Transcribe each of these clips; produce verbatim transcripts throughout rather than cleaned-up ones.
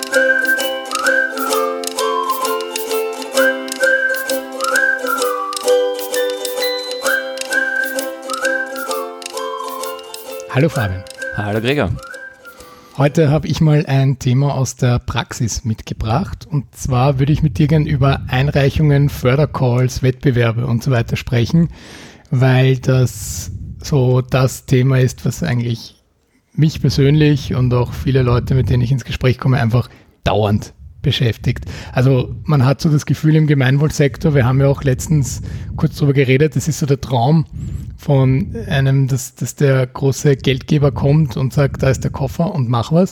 Hallo Fabian. Hallo Gregor. Heute habe ich mal ein Thema aus der Praxis mitgebracht, und zwar würde ich mit dir gerne über Einreichungen, Fördercalls, Wettbewerbe und so weiter sprechen, weil das so das Thema ist, was eigentlich mich persönlich und auch viele Leute, mit denen ich ins Gespräch komme, einfach dauernd beschäftigt. Also man hat so das Gefühl im Gemeinwohlsektor, wir haben ja auch letztens kurz drüber geredet, das ist so der Traum von einem, dass, dass der große Geldgeber kommt und sagt, da ist der Koffer und mach was.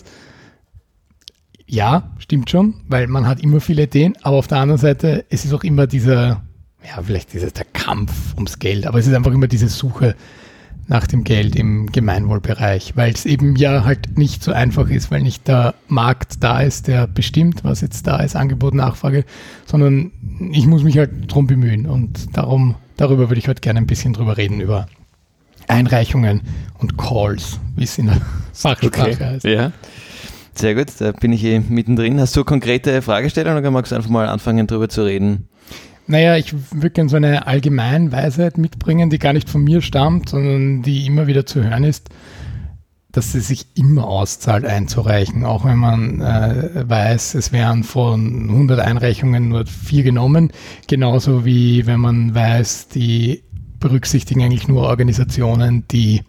Ja, stimmt schon, weil man hat immer viele Ideen, aber auf der anderen Seite, es ist auch immer dieser, ja, vielleicht ist es der Kampf ums Geld, aber es ist einfach immer diese Suche nach dem Geld im Gemeinwohlbereich, weil es eben ja halt nicht so einfach ist, weil nicht der Markt da ist, der bestimmt, was jetzt da ist, Angebot, Nachfrage, sondern ich muss mich halt drum bemühen, und darum, darüber würde ich heute gerne ein bisschen drüber reden, über Einreichungen und Calls, wie es in der Fachsprache okay. heißt. Ja, sehr gut, da bin ich eh mittendrin. Hast du konkrete Fragestellungen oder magst du einfach mal anfangen, drüber zu reden? Naja, ich würde gerne so eine Allgemeinweisheit mitbringen, die gar nicht von mir stammt, sondern die immer wieder zu hören ist, dass es sich immer auszahlt, einzureichen, auch wenn man äh, weiß, es wären von hundert Einreichungen nur vier genommen, genauso wie wenn man weiß, die berücksichtigen eigentlich nur Organisationen, die,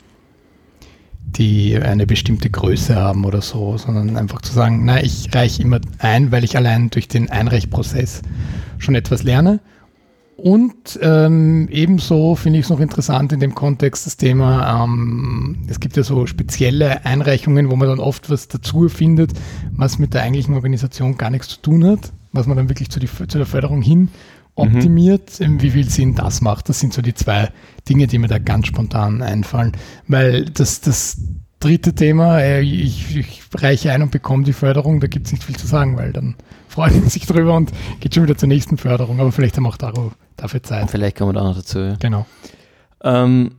die eine bestimmte Größe haben oder so, sondern einfach zu sagen, na, ich reiche immer ein, weil ich allein durch den Einreichprozess schon etwas lerne. Und ähm, ebenso finde ich es noch interessant in dem Kontext das Thema, ähm, es gibt ja so spezielle Einreichungen, wo man dann oft was dazu findet, was mit der eigentlichen Organisation gar nichts zu tun hat, was man dann wirklich zu, die, zu der Förderung hin optimiert, mhm. wie viel Sinn das macht. Das sind so die zwei Dinge, die mir da ganz spontan einfallen, weil das, das dritte Thema, äh, ich, ich reiche ein und bekomme die Förderung, da gibt es nicht viel zu sagen, weil dann freut man sich drüber und geht schon wieder zur nächsten Förderung, aber vielleicht haben wir auch darüber, dafür Zeit. Vielleicht kommen wir da noch dazu. Ja. Genau. Ähm,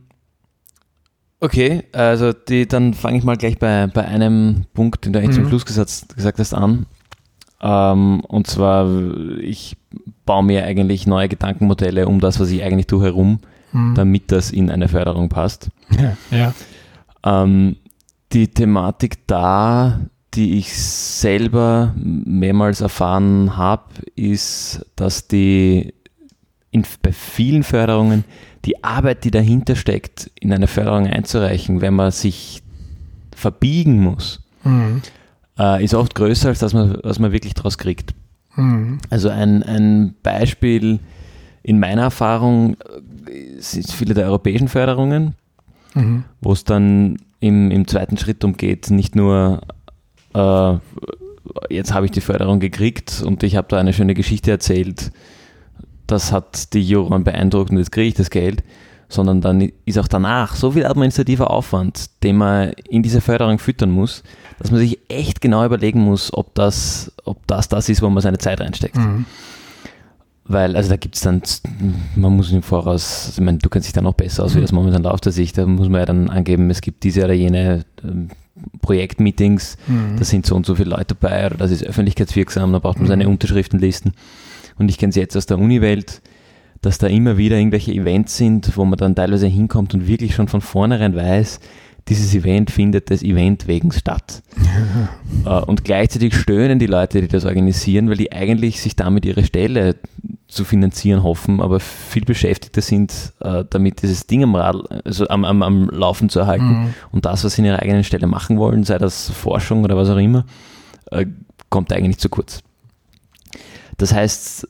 okay, also die, dann fange ich mal gleich bei, bei einem Punkt, den du eigentlich mhm. zum Schluss gesagt, gesagt hast, an. Ähm, und zwar, ich baue mir eigentlich neue Gedankenmodelle um das, was ich eigentlich tue, herum, mhm. damit das in eine Förderung passt. Ja, ja. Ähm, die Thematik da, die ich selber mehrmals erfahren habe, ist, dass die in, bei vielen Förderungen die Arbeit, die dahinter steckt, in eine Förderung einzureichen, wenn man sich verbiegen muss, mhm. äh, ist oft größer, als dass man, was man wirklich draus kriegt. Mhm. Also ein, ein Beispiel in meiner Erfahrung sind viele der europäischen Förderungen, mhm. wo es dann im, im zweiten Schritt darum geht, nicht nur äh, jetzt habe ich die Förderung gekriegt und ich habe da eine schöne Geschichte erzählt, das hat die Juroren beeindruckt und jetzt kriege ich das Geld, sondern dann ist auch danach so viel administrativer Aufwand, den man in diese Förderung füttern muss, dass man sich echt genau überlegen muss, ob das, ob das das ist, wo man seine Zeit reinsteckt. Mhm. Weil, also da gibt es dann, man muss im Voraus, ich meine, du kennst dich da noch besser aus, wie das momentan läuft, als ich, da muss man ja dann angeben, es gibt diese oder jene ähm, Projektmeetings, mhm. da sind so und so viele Leute dabei, oder das ist öffentlichkeitswirksam, da braucht man seine mhm. Unterschriftenlisten. Und ich kenne es jetzt aus der Uniwelt, dass da immer wieder irgendwelche Events sind, wo man dann teilweise hinkommt und wirklich schon von vornherein weiß, dieses Event findet des Event wegen statt. Ja. Und gleichzeitig stöhnen die Leute, die das organisieren, weil die eigentlich sich damit ihre Stelle zu finanzieren hoffen, aber viel beschäftigter sind, damit dieses Ding am, Rad, also am, am, am Laufen zu erhalten. Mhm. Und das, was sie in ihrer eigenen Stelle machen wollen, sei das Forschung oder was auch immer, kommt eigentlich zu kurz. Das heißt,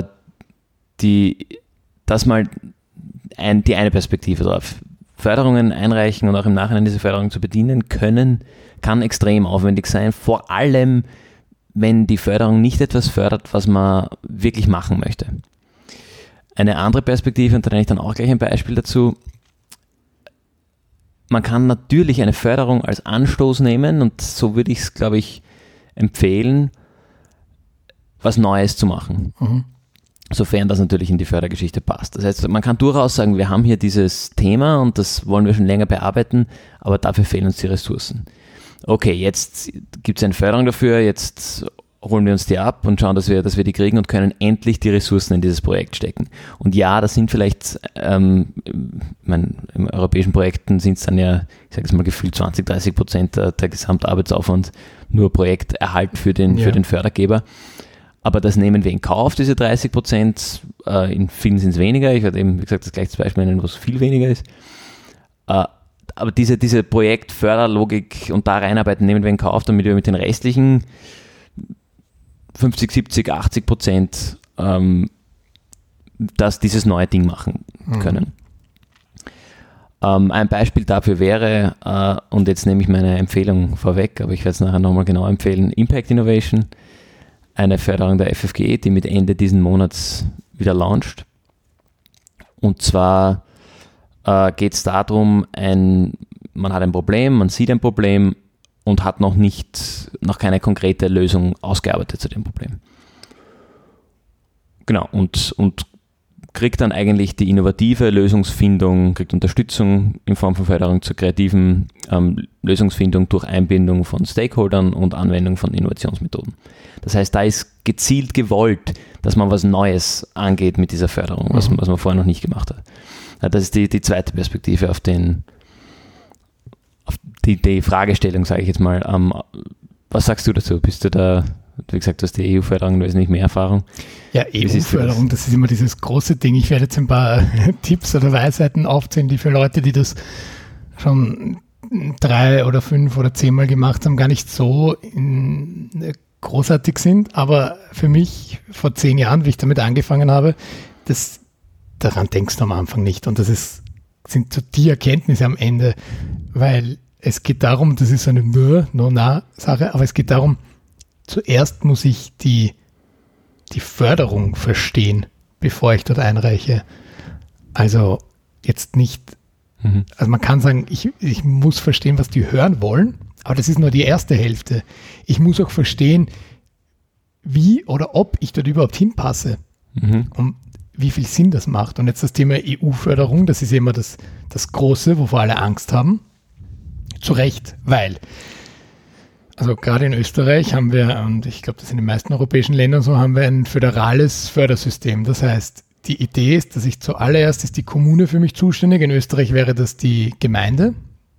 die, das mal ein, die eine Perspektive drauf. Förderungen einreichen und auch im Nachhinein diese Förderung zu bedienen können, kann extrem aufwendig sein, vor allem wenn die Förderung nicht etwas fördert, was man wirklich machen möchte. Eine andere Perspektive, und da nenne ich dann auch gleich ein Beispiel dazu, man kann natürlich eine Förderung als Anstoß nehmen und so würde ich es, glaube ich, empfehlen, was Neues zu machen. Mhm. Sofern das natürlich in die Fördergeschichte passt. Das heißt, man kann durchaus sagen, wir haben hier dieses Thema und das wollen wir schon länger bearbeiten, aber dafür fehlen uns die Ressourcen. Okay, jetzt gibt es eine Förderung dafür, jetzt holen wir uns die ab und schauen, dass wir, dass wir die kriegen und können endlich die Ressourcen in dieses Projekt stecken. Und ja, das sind vielleicht, ähm, ich meine, in europäischen Projekten sind es dann ja, ich sage jetzt mal gefühlt zwanzig, dreißig Prozent der, der Gesamtarbeitsaufwand nur Projekterhalt für den, ja. für den Fördergeber. Aber das nehmen wir in Kauf, diese dreißig Prozent. Äh, in vielen sind es weniger. Ich werde eben, wie gesagt, das gleiche Beispiel nennen, wo es viel weniger ist. Äh, aber diese, diese Projektförderlogik und da reinarbeiten nehmen wir in Kauf, damit wir mit den restlichen fünfzig, siebzig, achtzig Prozent ähm, dass dieses neue Ding machen können. Mhm. Ähm, ein Beispiel dafür wäre, äh, und jetzt nehme ich meine Empfehlung vorweg, aber ich werde es nachher nochmal genau empfehlen, Impact Innovation, eine Förderung der F F G E, die mit Ende diesen Monats wieder launcht. Und zwar äh, geht es darum, ein, man hat ein Problem, man sieht ein Problem und hat noch nicht, noch keine konkrete Lösung ausgearbeitet zu dem Problem. Genau, und, und kriegt dann eigentlich die innovative Lösungsfindung, kriegt Unterstützung in Form von Förderung zur kreativen ähm, Lösungsfindung durch Einbindung von Stakeholdern und Anwendung von Innovationsmethoden. Das heißt, da ist gezielt gewollt, dass man was Neues angeht mit dieser Förderung, was, was man vorher noch nicht gemacht hat. Das ist die, die zweite Perspektive auf den auf die, die Fragestellung, sage ich jetzt mal. Ähm, was sagst du dazu? Bist du da, wie gesagt, du hast die E U-Förderung wesentlich mehr Erfahrung. Ja, E U-Förderung, das? das ist immer dieses große Ding. Ich werde jetzt ein paar Tipps oder Weisheiten aufzählen, die für Leute, die das schon drei oder fünf oder zehnmal gemacht haben, gar nicht so in, großartig sind. Aber für mich vor zehn Jahren, wie ich damit angefangen habe, das, daran denkst du am Anfang nicht. Und das ist, sind so die Erkenntnisse am Ende, weil es geht darum, das ist eine No-Na-Sache, aber es geht darum, zuerst muss ich die, die Förderung verstehen, bevor ich dort einreiche. Also jetzt nicht, mhm. also man kann sagen, ich, ich muss verstehen, was die hören wollen, aber das ist nur die erste Hälfte. Ich muss auch verstehen, wie oder ob ich dort überhaupt hinpasse mhm. und wie viel Sinn das macht. Und jetzt das Thema E U-Förderung, das ist immer das, das Große, wovor alle Angst haben. Zu Recht, weil also gerade in Österreich haben wir, und ich glaube, das in den meisten europäischen Ländern so, haben wir ein föderales Fördersystem. Das heißt, die Idee ist, dass ich zuallererst ist die Kommune für mich zuständig. In Österreich wäre das die Gemeinde.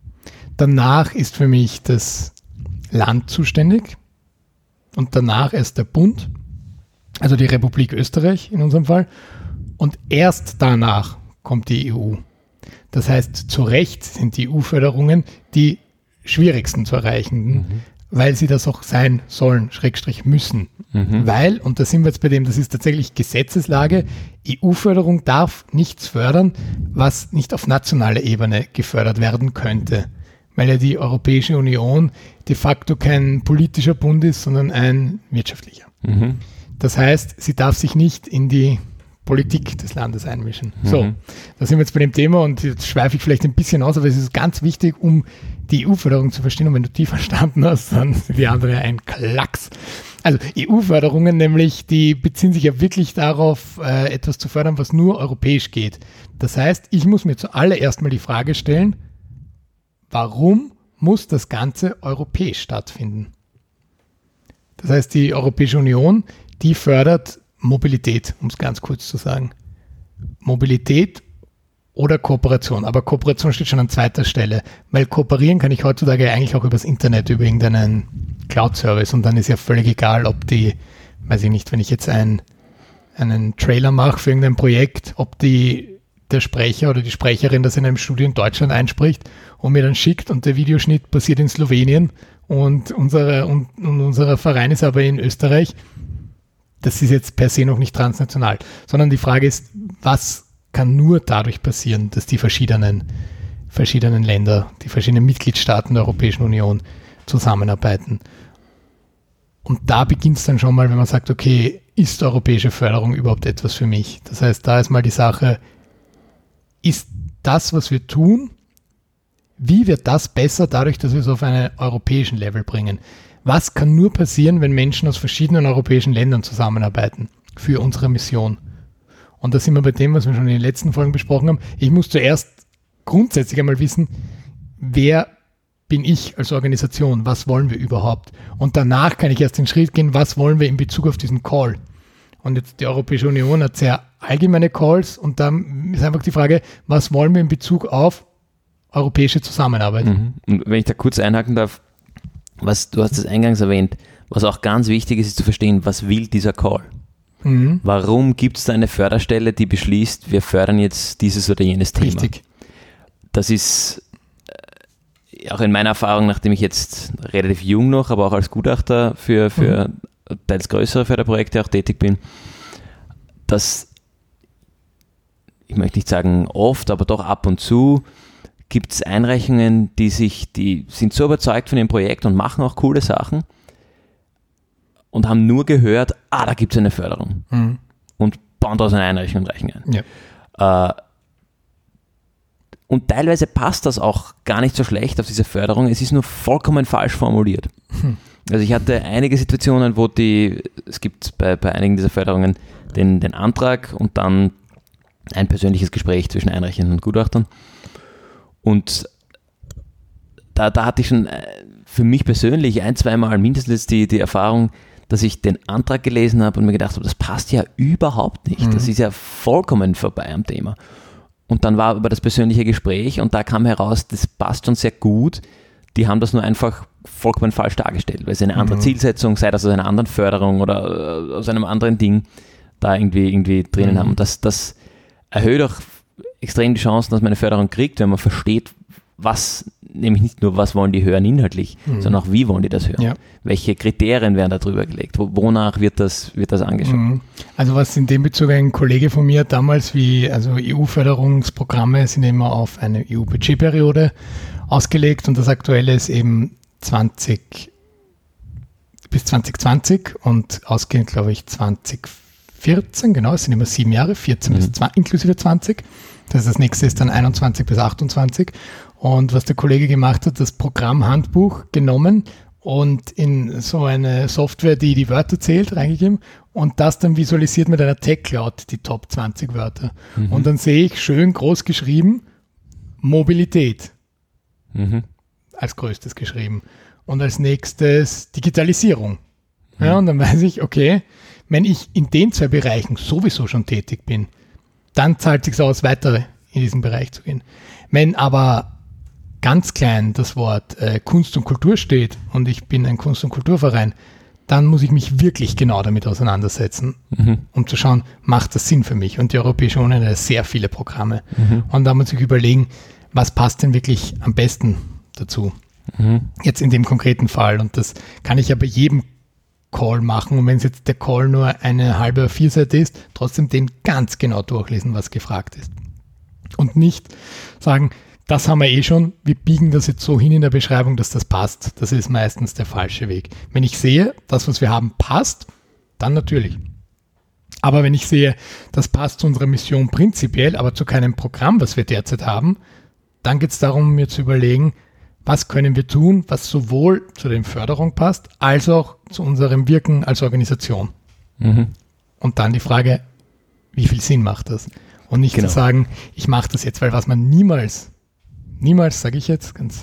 Danach ist für mich das Land zuständig. Und danach erst der Bund, also die Republik Österreich in unserem Fall. Und erst danach kommt die E U. Das heißt, zu Recht sind die E U-Förderungen die schwierigsten zu erreichen, mhm. weil sie das auch sein sollen, Schrägstrich müssen. Mhm. Weil, und da sind wir jetzt bei dem, das ist tatsächlich Gesetzeslage, E U-Förderung darf nichts fördern, was nicht auf nationaler Ebene gefördert werden könnte. Weil ja die Europäische Union de facto kein politischer Bund ist, sondern ein wirtschaftlicher. Mhm. Das heißt, sie darf sich nicht in die Politik des Landes einmischen. Mhm. So, da sind wir jetzt bei dem Thema und jetzt schweife ich vielleicht ein bisschen aus, aber es ist ganz wichtig, um die E U-Förderung zu verstehen. Und wenn du die verstanden hast, dann sind die anderen ein Klacks. Also E U-Förderungen nämlich, die beziehen sich ja wirklich darauf, äh, etwas zu fördern, was nur europäisch geht. Das heißt, ich muss mir zuallererst mal die Frage stellen, warum muss das Ganze europäisch stattfinden? Das heißt, die Europäische Union, die fördert Mobilität, um es ganz kurz zu sagen. Mobilität oder Kooperation. Aber Kooperation steht schon an zweiter Stelle, weil kooperieren kann ich heutzutage eigentlich auch übers Internet, über irgendeinen Cloud-Service und dann ist ja völlig egal, ob die, weiß ich nicht, wenn ich jetzt ein, einen Trailer mache für irgendein Projekt, ob die, der Sprecher oder die Sprecherin das in einem Studio in Deutschland einspricht und mir dann schickt und der Videoschnitt passiert in Slowenien und, unsere, und, und unser Verein ist aber in Österreich. Das ist jetzt per se noch nicht transnational, sondern die Frage ist, was kann nur dadurch passieren, dass die verschiedenen, verschiedenen Länder, die verschiedenen Mitgliedstaaten der Europäischen Union zusammenarbeiten. Und da beginnt es dann schon mal, wenn man sagt, okay, ist europäische Förderung überhaupt etwas für mich? Das heißt, da ist mal die Sache, ist das, was wir tun, wie wird das besser dadurch, dass wir es auf einen europäischen Level bringen? Was kann nur passieren, wenn Menschen aus verschiedenen europäischen Ländern zusammenarbeiten für unsere Mission? Und da sind wir bei dem, was wir schon in den letzten Folgen besprochen haben. Ich muss zuerst grundsätzlich einmal wissen, wer bin ich als Organisation, was wollen wir überhaupt? Und danach kann ich erst den Schritt gehen, was wollen wir in Bezug auf diesen Call? Und jetzt die Europäische Union hat sehr allgemeine Calls und dann ist einfach die Frage, was wollen wir in Bezug auf europäische Zusammenarbeit? Mhm. Und wenn ich da kurz einhaken darf, was, du hast es eingangs erwähnt, was auch ganz wichtig ist, ist zu verstehen, was will dieser Call? Mhm. Warum gibt es da eine Förderstelle, die beschließt, wir fördern jetzt dieses oder jenes Thema? Richtig. Das ist äh, auch in meiner Erfahrung, nachdem ich jetzt relativ jung noch, aber auch als Gutachter für, für mhm. teils größere Förderprojekte auch tätig bin, dass, ich möchte nicht sagen oft, aber doch ab und zu gibt es Einreichungen, die sich, die sind so überzeugt von dem Projekt und machen auch coole Sachen und haben nur gehört, ah, da gibt es eine Förderung mhm. und bauen daraus eine Einreichung und reichen ein. Ja. Äh, und teilweise passt das auch gar nicht so schlecht auf diese Förderung, es ist nur vollkommen falsch formuliert. Mhm. Also ich hatte einige Situationen, wo die, es gibt bei, bei einigen dieser Förderungen den, den Antrag und dann ein persönliches Gespräch zwischen Einreichenden und Gutachtern. Und da, da hatte ich schon für mich persönlich ein, zweimal mindestens die, die Erfahrung, dass ich den Antrag gelesen habe und mir gedacht habe, das passt ja überhaupt nicht. Mhm. Das ist ja vollkommen vorbei am Thema. Und dann war aber das persönliche Gespräch und da kam heraus, das passt schon sehr gut. Die haben das nur einfach vollkommen falsch dargestellt, weil sie eine andere mhm. Zielsetzung, sei das aus einer anderen Förderung oder aus einem anderen Ding, da irgendwie, irgendwie drinnen mhm. haben. Und das, das erhöht auch extrem die Chancen, dass man eine Förderung kriegt, wenn man versteht, was, nämlich nicht nur, was wollen die hören inhaltlich, mhm. sondern auch, wie wollen die das hören? Ja. Welche Kriterien werden da drüber gelegt? Wonach wird das, wird das angeschaut? Mhm. Also was in dem Bezug ein Kollege von mir damals, wie, also E U-Förderungsprogramme sind immer auf eine E U-Budgetperiode ausgelegt und das aktuelle ist eben zwanzig bis zwanzig zwanzig und ausgehend, glaube ich, zwanzig vierzehn, genau, es sind immer sieben Jahre, vierzehn mhm. bis zwanzig, inklusive zwanzig. Das, das nächste ist dann einundzwanzig bis achtundzwanzig. Und was der Kollege gemacht hat, das Programmhandbuch genommen und in so eine Software, die die Wörter zählt, reingegeben und das dann visualisiert mit einer Tech-Cloud, die Top zwanzig Wörter. Mhm. Und dann sehe ich schön groß geschrieben, Mobilität mhm. als größtes geschrieben. Und als nächstes Digitalisierung. Mhm. Ja, und dann weiß ich, okay, wenn ich in den zwei Bereichen sowieso schon tätig bin, dann zahlt es sich aus, weiter in diesen Bereich zu gehen. Wenn aber ganz klein das Wort äh, Kunst und Kultur steht und ich bin ein Kunst- und Kulturverein, dann muss ich mich wirklich genau damit auseinandersetzen, mhm. um zu schauen, macht das Sinn für mich? Und die Europäische Union hat sehr viele Programme. Mhm. Und da muss ich überlegen, was passt denn wirklich am besten dazu? Mhm. Jetzt in dem konkreten Fall. Und das kann ich ja bei jedem Call machen und wenn es jetzt der Call nur eine halbe oder vier Seite ist, trotzdem den ganz genau durchlesen, was gefragt ist. Und nicht sagen, das haben wir eh schon, wir biegen das jetzt so hin in der Beschreibung, dass das passt. Das ist meistens der falsche Weg. Wenn ich sehe, das, was wir haben, passt, dann natürlich. Aber wenn ich sehe, das passt zu unserer Mission prinzipiell, aber zu keinem Programm, was wir derzeit haben, dann geht es darum, mir zu überlegen, was können wir tun, was sowohl zu der Förderung passt, als auch zu unserem Wirken als Organisation. Mhm. Und dann die Frage, wie viel Sinn macht das? Und nicht genau. zu sagen, ich mache das jetzt, weil was man niemals, niemals, sage ich jetzt, ganz,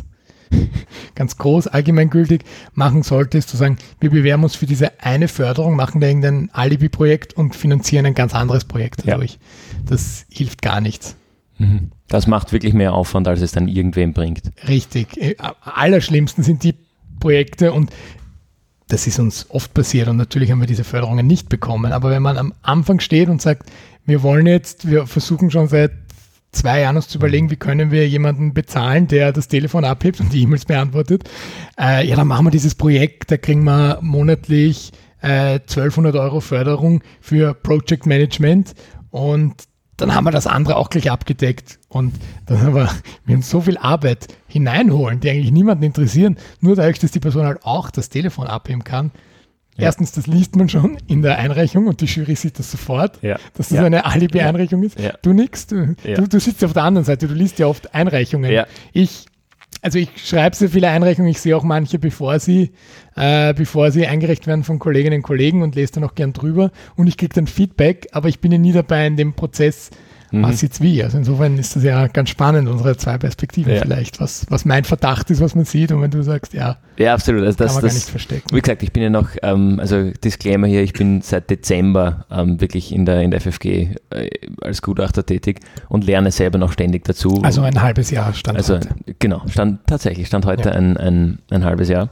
ganz groß, allgemeingültig machen sollte, ist zu sagen, wir bewerben uns für diese eine Förderung, machen da irgendein Alibi-Projekt und finanzieren ein ganz anderes Projekt dadurch. Ja. Das hilft gar nichts. Das macht wirklich mehr Aufwand, als es dann irgendwem bringt. Richtig. Am allerschlimmsten sind die Projekte und das ist uns oft passiert und natürlich haben wir diese Förderungen nicht bekommen. Aber wenn man am Anfang steht und sagt, wir wollen jetzt, wir versuchen schon seit zwei Jahren uns zu überlegen, wie können wir jemanden bezahlen, der das Telefon abhebt und die E-Mails beantwortet. Äh, ja, dann machen wir dieses Projekt, da kriegen wir monatlich äh, zwölfhundert Euro Förderung für Project Management und dann haben wir das andere auch gleich abgedeckt und dann haben wir, wir uns so viel Arbeit hineinholen, die eigentlich niemanden interessieren, nur dadurch, dass die Person halt auch das Telefon abheben kann. Ja. Erstens, das liest man schon in der Einreichung und die Jury sieht das sofort, ja. dass das ja. eine Alibi-Einreichung ist. Ja. Du nix, du, ja. du, du sitzt auf der anderen Seite, du liest ja oft Einreichungen. Ja. Ich Also ich schreibe sehr viele Einreichungen, ich sehe auch manche, bevor sie, äh, bevor sie eingereicht werden von Kolleginnen und Kollegen und lese dann auch gern drüber und ich kriege dann Feedback, aber ich bin ja nie dabei in dem Prozess, mhm. was jetzt wie. Also insofern ist das ja ganz spannend, unsere zwei Perspektiven ja. vielleicht, was, was mein Verdacht ist, was man sieht und wenn du sagst, ja, ja absolut. Also das, kann man das, gar nicht verstecken. Wie gesagt, ich bin ja noch, ähm, also Disclaimer hier, ich bin seit Dezember ähm, wirklich in der, in der F F G äh, als Gutachter tätig und lerne selber noch ständig dazu. Also ein halbes Jahr stand also, heute. Genau, stand tatsächlich, stand heute ja. ein, ein, ein halbes Jahr.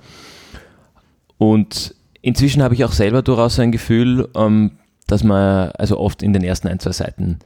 Und inzwischen habe ich auch selber durchaus ein Gefühl, ähm, dass man also oft in den ersten ein, zwei Seiten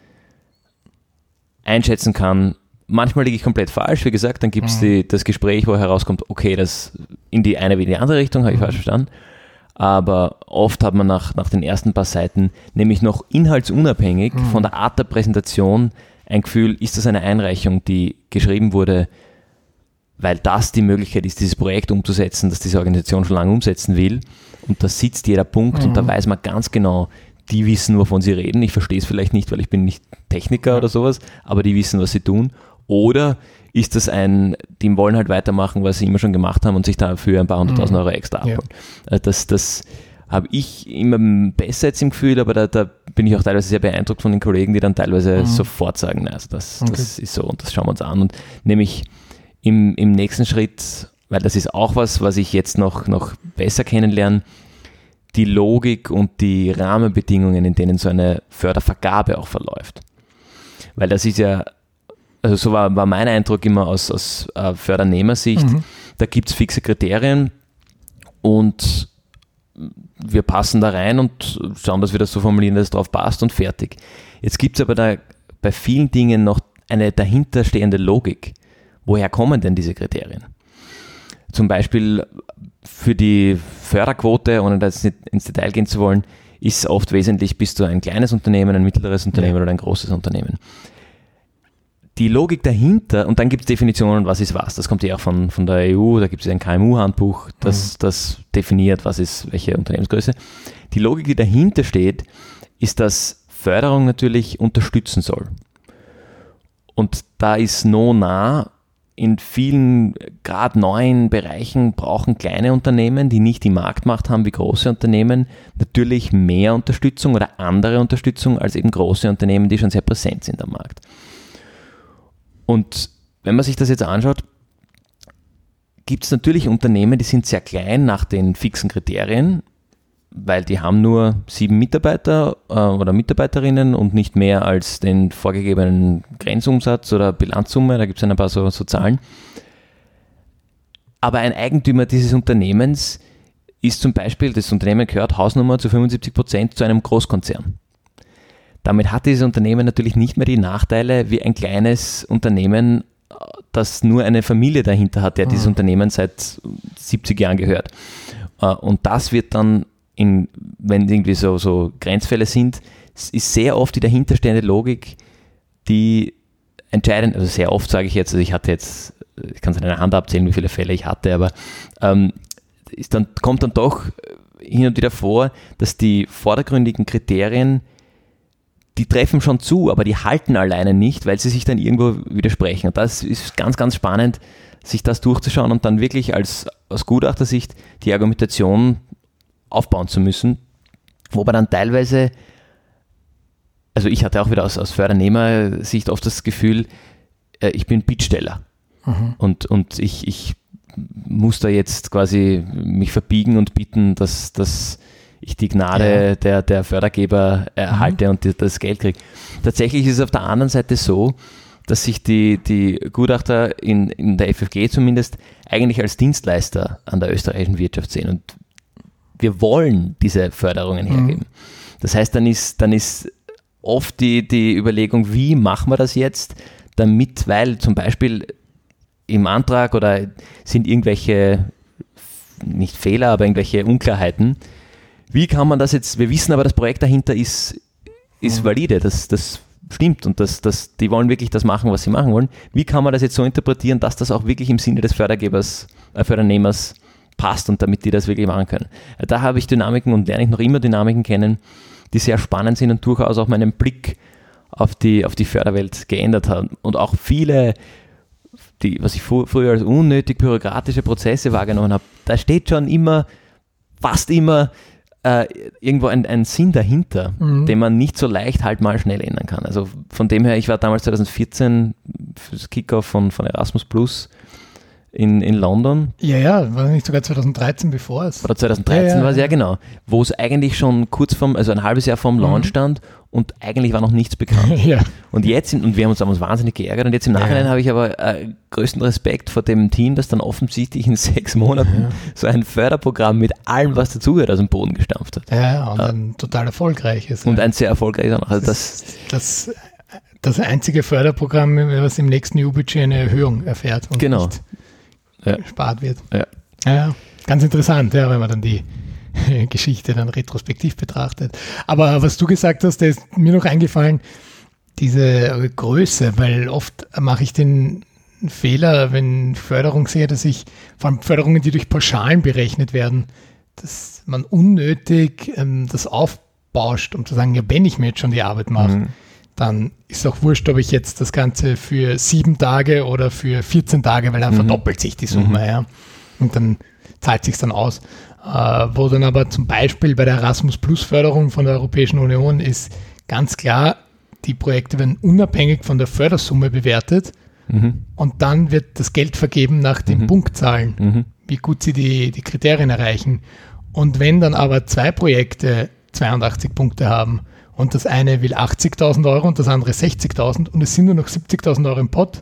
einschätzen kann. Manchmal liege ich komplett falsch, wie gesagt, dann gibt es mhm. das Gespräch, wo herauskommt, okay, das in die eine wie in die andere Richtung, habe ich mhm. falsch verstanden. Aber oft hat man nach, nach den ersten paar Seiten, nämlich noch inhaltsunabhängig mhm. von der Art der Präsentation, ein Gefühl, ist das eine Einreichung, die geschrieben wurde, weil das die Möglichkeit ist, dieses Projekt umzusetzen, das diese Organisation schon lange umsetzen will. Und da sitzt jeder Punkt mhm. und da weiß man ganz genau, die wissen, wovon sie reden. Ich verstehe es vielleicht nicht, weil ich bin nicht Techniker oder sowas, aber die wissen, was sie tun. Oder ist das ein, die wollen halt weitermachen, was sie immer schon gemacht haben und sich dafür ein paar hunderttausend Euro extra abholen. Ja. Das, das habe ich immer besser jetzt im Gefühl, aber da, da bin ich auch teilweise sehr beeindruckt von den Kollegen, die dann teilweise mhm. sofort sagen, na, also das, okay. das ist so und das schauen wir uns an. Und nämlich im, im nächsten Schritt, weil das ist auch was, was ich jetzt noch, noch besser kennenlerne, die Logik und die Rahmenbedingungen, in denen so eine Fördervergabe auch verläuft. Weil das ist ja, also so war, war mein Eindruck immer aus, aus äh, Fördernehmersicht, mhm. da gibt es fixe Kriterien und wir passen da rein und schauen, dass wir das so formulieren, dass es drauf passt und fertig. Jetzt gibt es aber da bei vielen Dingen noch eine dahinterstehende Logik. Woher kommen denn diese Kriterien? Zum Beispiel für die Förderquote, ohne da jetzt nicht ins Detail gehen zu wollen, ist oft wesentlich, bist du ein kleines Unternehmen, ein mittleres Unternehmen ja. oder ein großes Unternehmen. Die Logik dahinter, und dann gibt es Definitionen, was ist was. Das kommt ja auch von, von der E U, da gibt es ein K M U-Handbuch, das, mhm. das definiert, was ist welche Unternehmensgröße. Die Logik, die dahinter steht, ist, dass Förderung natürlich unterstützen soll. Und da ist no nah, in vielen, gerade neuen Bereichen brauchen kleine Unternehmen, die nicht die Marktmacht haben wie große Unternehmen, natürlich mehr Unterstützung oder andere Unterstützung als eben große Unternehmen, die schon sehr präsent sind am Markt. Und wenn man sich das jetzt anschaut, gibt es natürlich Unternehmen, die sind sehr klein nach den fixen Kriterien, weil die haben nur sieben Mitarbeiter äh, oder Mitarbeiterinnen und nicht mehr als den vorgegebenen Grenzumsatz oder Bilanzsumme, da gibt es ein paar so, so Zahlen. Aber ein Eigentümer dieses Unternehmens ist zum Beispiel, das Unternehmen gehört Hausnummer zu fünfundsiebzig Prozent zu einem Großkonzern. Damit hat dieses Unternehmen natürlich nicht mehr die Nachteile wie ein kleines Unternehmen, das nur eine Familie dahinter hat, der mhm. dieses Unternehmen seit siebzig Jahren gehört. Und das wird dann, in, wenn irgendwie so, so Grenzfälle sind, ist sehr oft die dahinterstehende Logik, die entscheidend, also sehr oft sage ich jetzt, also ich hatte jetzt, ich kann es an einer Hand abzählen, wie viele Fälle ich hatte, aber ähm, ist dann, kommt dann doch hin und wieder vor, dass die vordergründigen Kriterien, die treffen schon zu, aber die halten alleine nicht, weil sie sich dann irgendwo widersprechen. Und das ist ganz, ganz spannend, sich das durchzuschauen und dann wirklich als, aus Gutachtersicht die Argumentation aufbauen zu müssen, wo man dann teilweise, also ich hatte auch wieder aus, aus Fördernehmersicht oft das Gefühl, äh, ich bin Bittsteller mhm. und, und ich, ich muss da jetzt quasi mich verbiegen und bitten, dass, dass ich die Gnade ja. der, der Fördergeber erhalte mhm. und die, das Geld kriege. Tatsächlich ist es auf der anderen Seite so, dass sich die, die Gutachter in, in der F F G zumindest eigentlich als Dienstleister an der österreichischen Wirtschaft sehen und wir wollen diese Förderungen hergeben. Mhm. Das heißt, dann ist, dann ist oft die, die Überlegung, wie machen wir das jetzt, damit, weil zum Beispiel im Antrag oder sind irgendwelche, nicht Fehler, aber irgendwelche Unklarheiten. Wie kann man das jetzt, wir wissen aber, das Projekt dahinter ist, ist valide, das, das stimmt und das, das, die wollen wirklich das machen, was sie machen wollen. Wie kann man das jetzt so interpretieren, dass das auch wirklich im Sinne des Fördergebers, äh, Fördernehmers passt und damit die das wirklich machen können? Da habe ich Dynamiken und lerne ich noch immer Dynamiken kennen, die sehr spannend sind und durchaus auch meinen Blick auf die, auf die Förderwelt geändert haben. Und auch viele, die, was ich früher als unnötig bürokratische Prozesse wahrgenommen habe, da steht schon immer, fast immer, äh, irgendwo ein, ein Sinn dahinter, Mhm. den man nicht so leicht halt mal schnell ändern kann. Also von dem her, ich war damals zwanzig vierzehn fürs Kickoff von, von Erasmus Plus in, in London. Ja, ja, war nicht sogar zwanzig dreizehn bevor es. Oder zwanzig dreizehn Ja, ja, war es, ja ja. genau. Wo es eigentlich schon kurz vorm, also ein halbes Jahr vorm Launch Mhm. stand und eigentlich war noch nichts bekannt. Ja. Und jetzt, und wir haben uns damals wahnsinnig geärgert und jetzt im Ja. Nachhinein habe ich aber äh, größten Respekt vor dem Team, das dann offensichtlich in sechs Monaten Ja. so ein Förderprogramm mit allem, was dazugehört, aus dem Boden gestampft hat. Ja, ja, und ein total erfolgreiches. Und ein sehr erfolgreiches auch noch. Also das, das, das einzige Förderprogramm, was im nächsten E U-Budget eine Erhöhung erfährt und Genau. nicht Ja. gespart wird. Ja. Ja, ja, ganz interessant, ja, wenn man dann die Geschichte dann retrospektiv betrachtet. Aber was du gesagt hast, da ist mir noch eingefallen, diese Größe, weil oft mache ich den Fehler, wenn Förderung sehe, dass ich, vor allem Förderungen, die durch Pauschalen berechnet werden, dass man unnötig ähm, das aufbauscht, um zu sagen, ja, wenn ich mir jetzt schon die Arbeit mache, Mhm. dann ist auch wurscht, ob ich jetzt das Ganze für sieben Tage oder für vierzehn Tage, weil dann Mhm. verdoppelt sich die Summe, Mhm. ja. Und dann zahlt sich dann aus. Äh, wo dann aber zum Beispiel bei der Erasmus-Plus-Förderung von der Europäischen Union ist ganz klar, die Projekte werden unabhängig von der Fördersumme bewertet Mhm. und dann wird das Geld vergeben nach den Mhm. Punktzahlen, Mhm. wie gut sie die, die Kriterien erreichen. Und wenn dann aber zwei Projekte zweiundachtzig Punkte haben und das eine will achtzigtausend Euro und das andere sechzigtausend und es sind nur noch siebzigtausend Euro im Pot,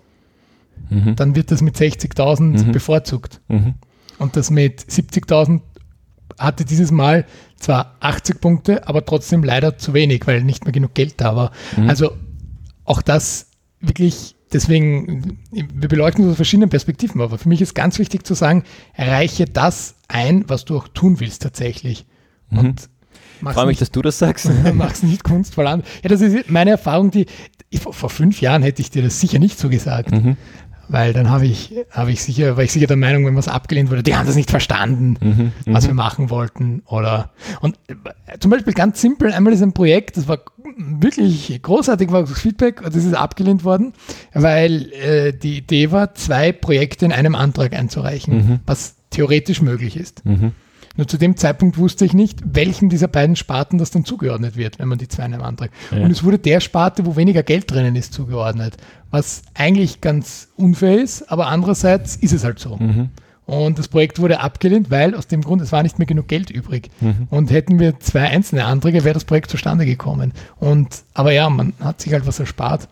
Mhm. dann wird das mit sechzigtausend Mhm. bevorzugt. Mhm. Und das mit siebzigtausend hatte dieses Mal zwar achtzig Punkte, aber trotzdem leider zu wenig, weil nicht mehr genug Geld da war. Mhm. Also auch das wirklich, deswegen, wir beleuchten das aus verschiedenen Perspektiven, aber für mich ist ganz wichtig zu sagen, erreiche das ein, was du auch tun willst tatsächlich. Mhm. Und Ich mach's freue mich, nicht, dass du das sagst. mach's nicht kunstvoll an. Ja, das ist meine Erfahrung, die ich, vor, vor fünf Jahren hätte ich dir das sicher nicht so gesagt. Mhm. Weil dann habe ich, habe ich sicher, war ich sicher der Meinung, wenn was abgelehnt wurde, die haben das nicht verstanden, Mhm. was Mhm. wir machen wollten. Oder und äh, zum Beispiel ganz simpel, einmal ist ein Projekt, das war wirklich großartig, war das Feedback, das ist abgelehnt worden, weil äh, die Idee war, zwei Projekte in einem Antrag einzureichen, Mhm. was theoretisch möglich ist. Mhm. Nur zu dem Zeitpunkt wusste ich nicht, welchem dieser beiden Sparten das dann zugeordnet wird, wenn man die zwei in einem Antrag. Ja. Und es wurde der Sparte, wo weniger Geld drinnen ist, zugeordnet. Was eigentlich ganz unfair ist, aber andererseits ist es halt so. Mhm. Und das Projekt wurde abgelehnt, weil aus dem Grund, es war nicht mehr genug Geld übrig. Mhm. Und hätten wir zwei einzelne Anträge, wäre das Projekt zustande gekommen. Und, aber ja, man hat sich halt was erspart.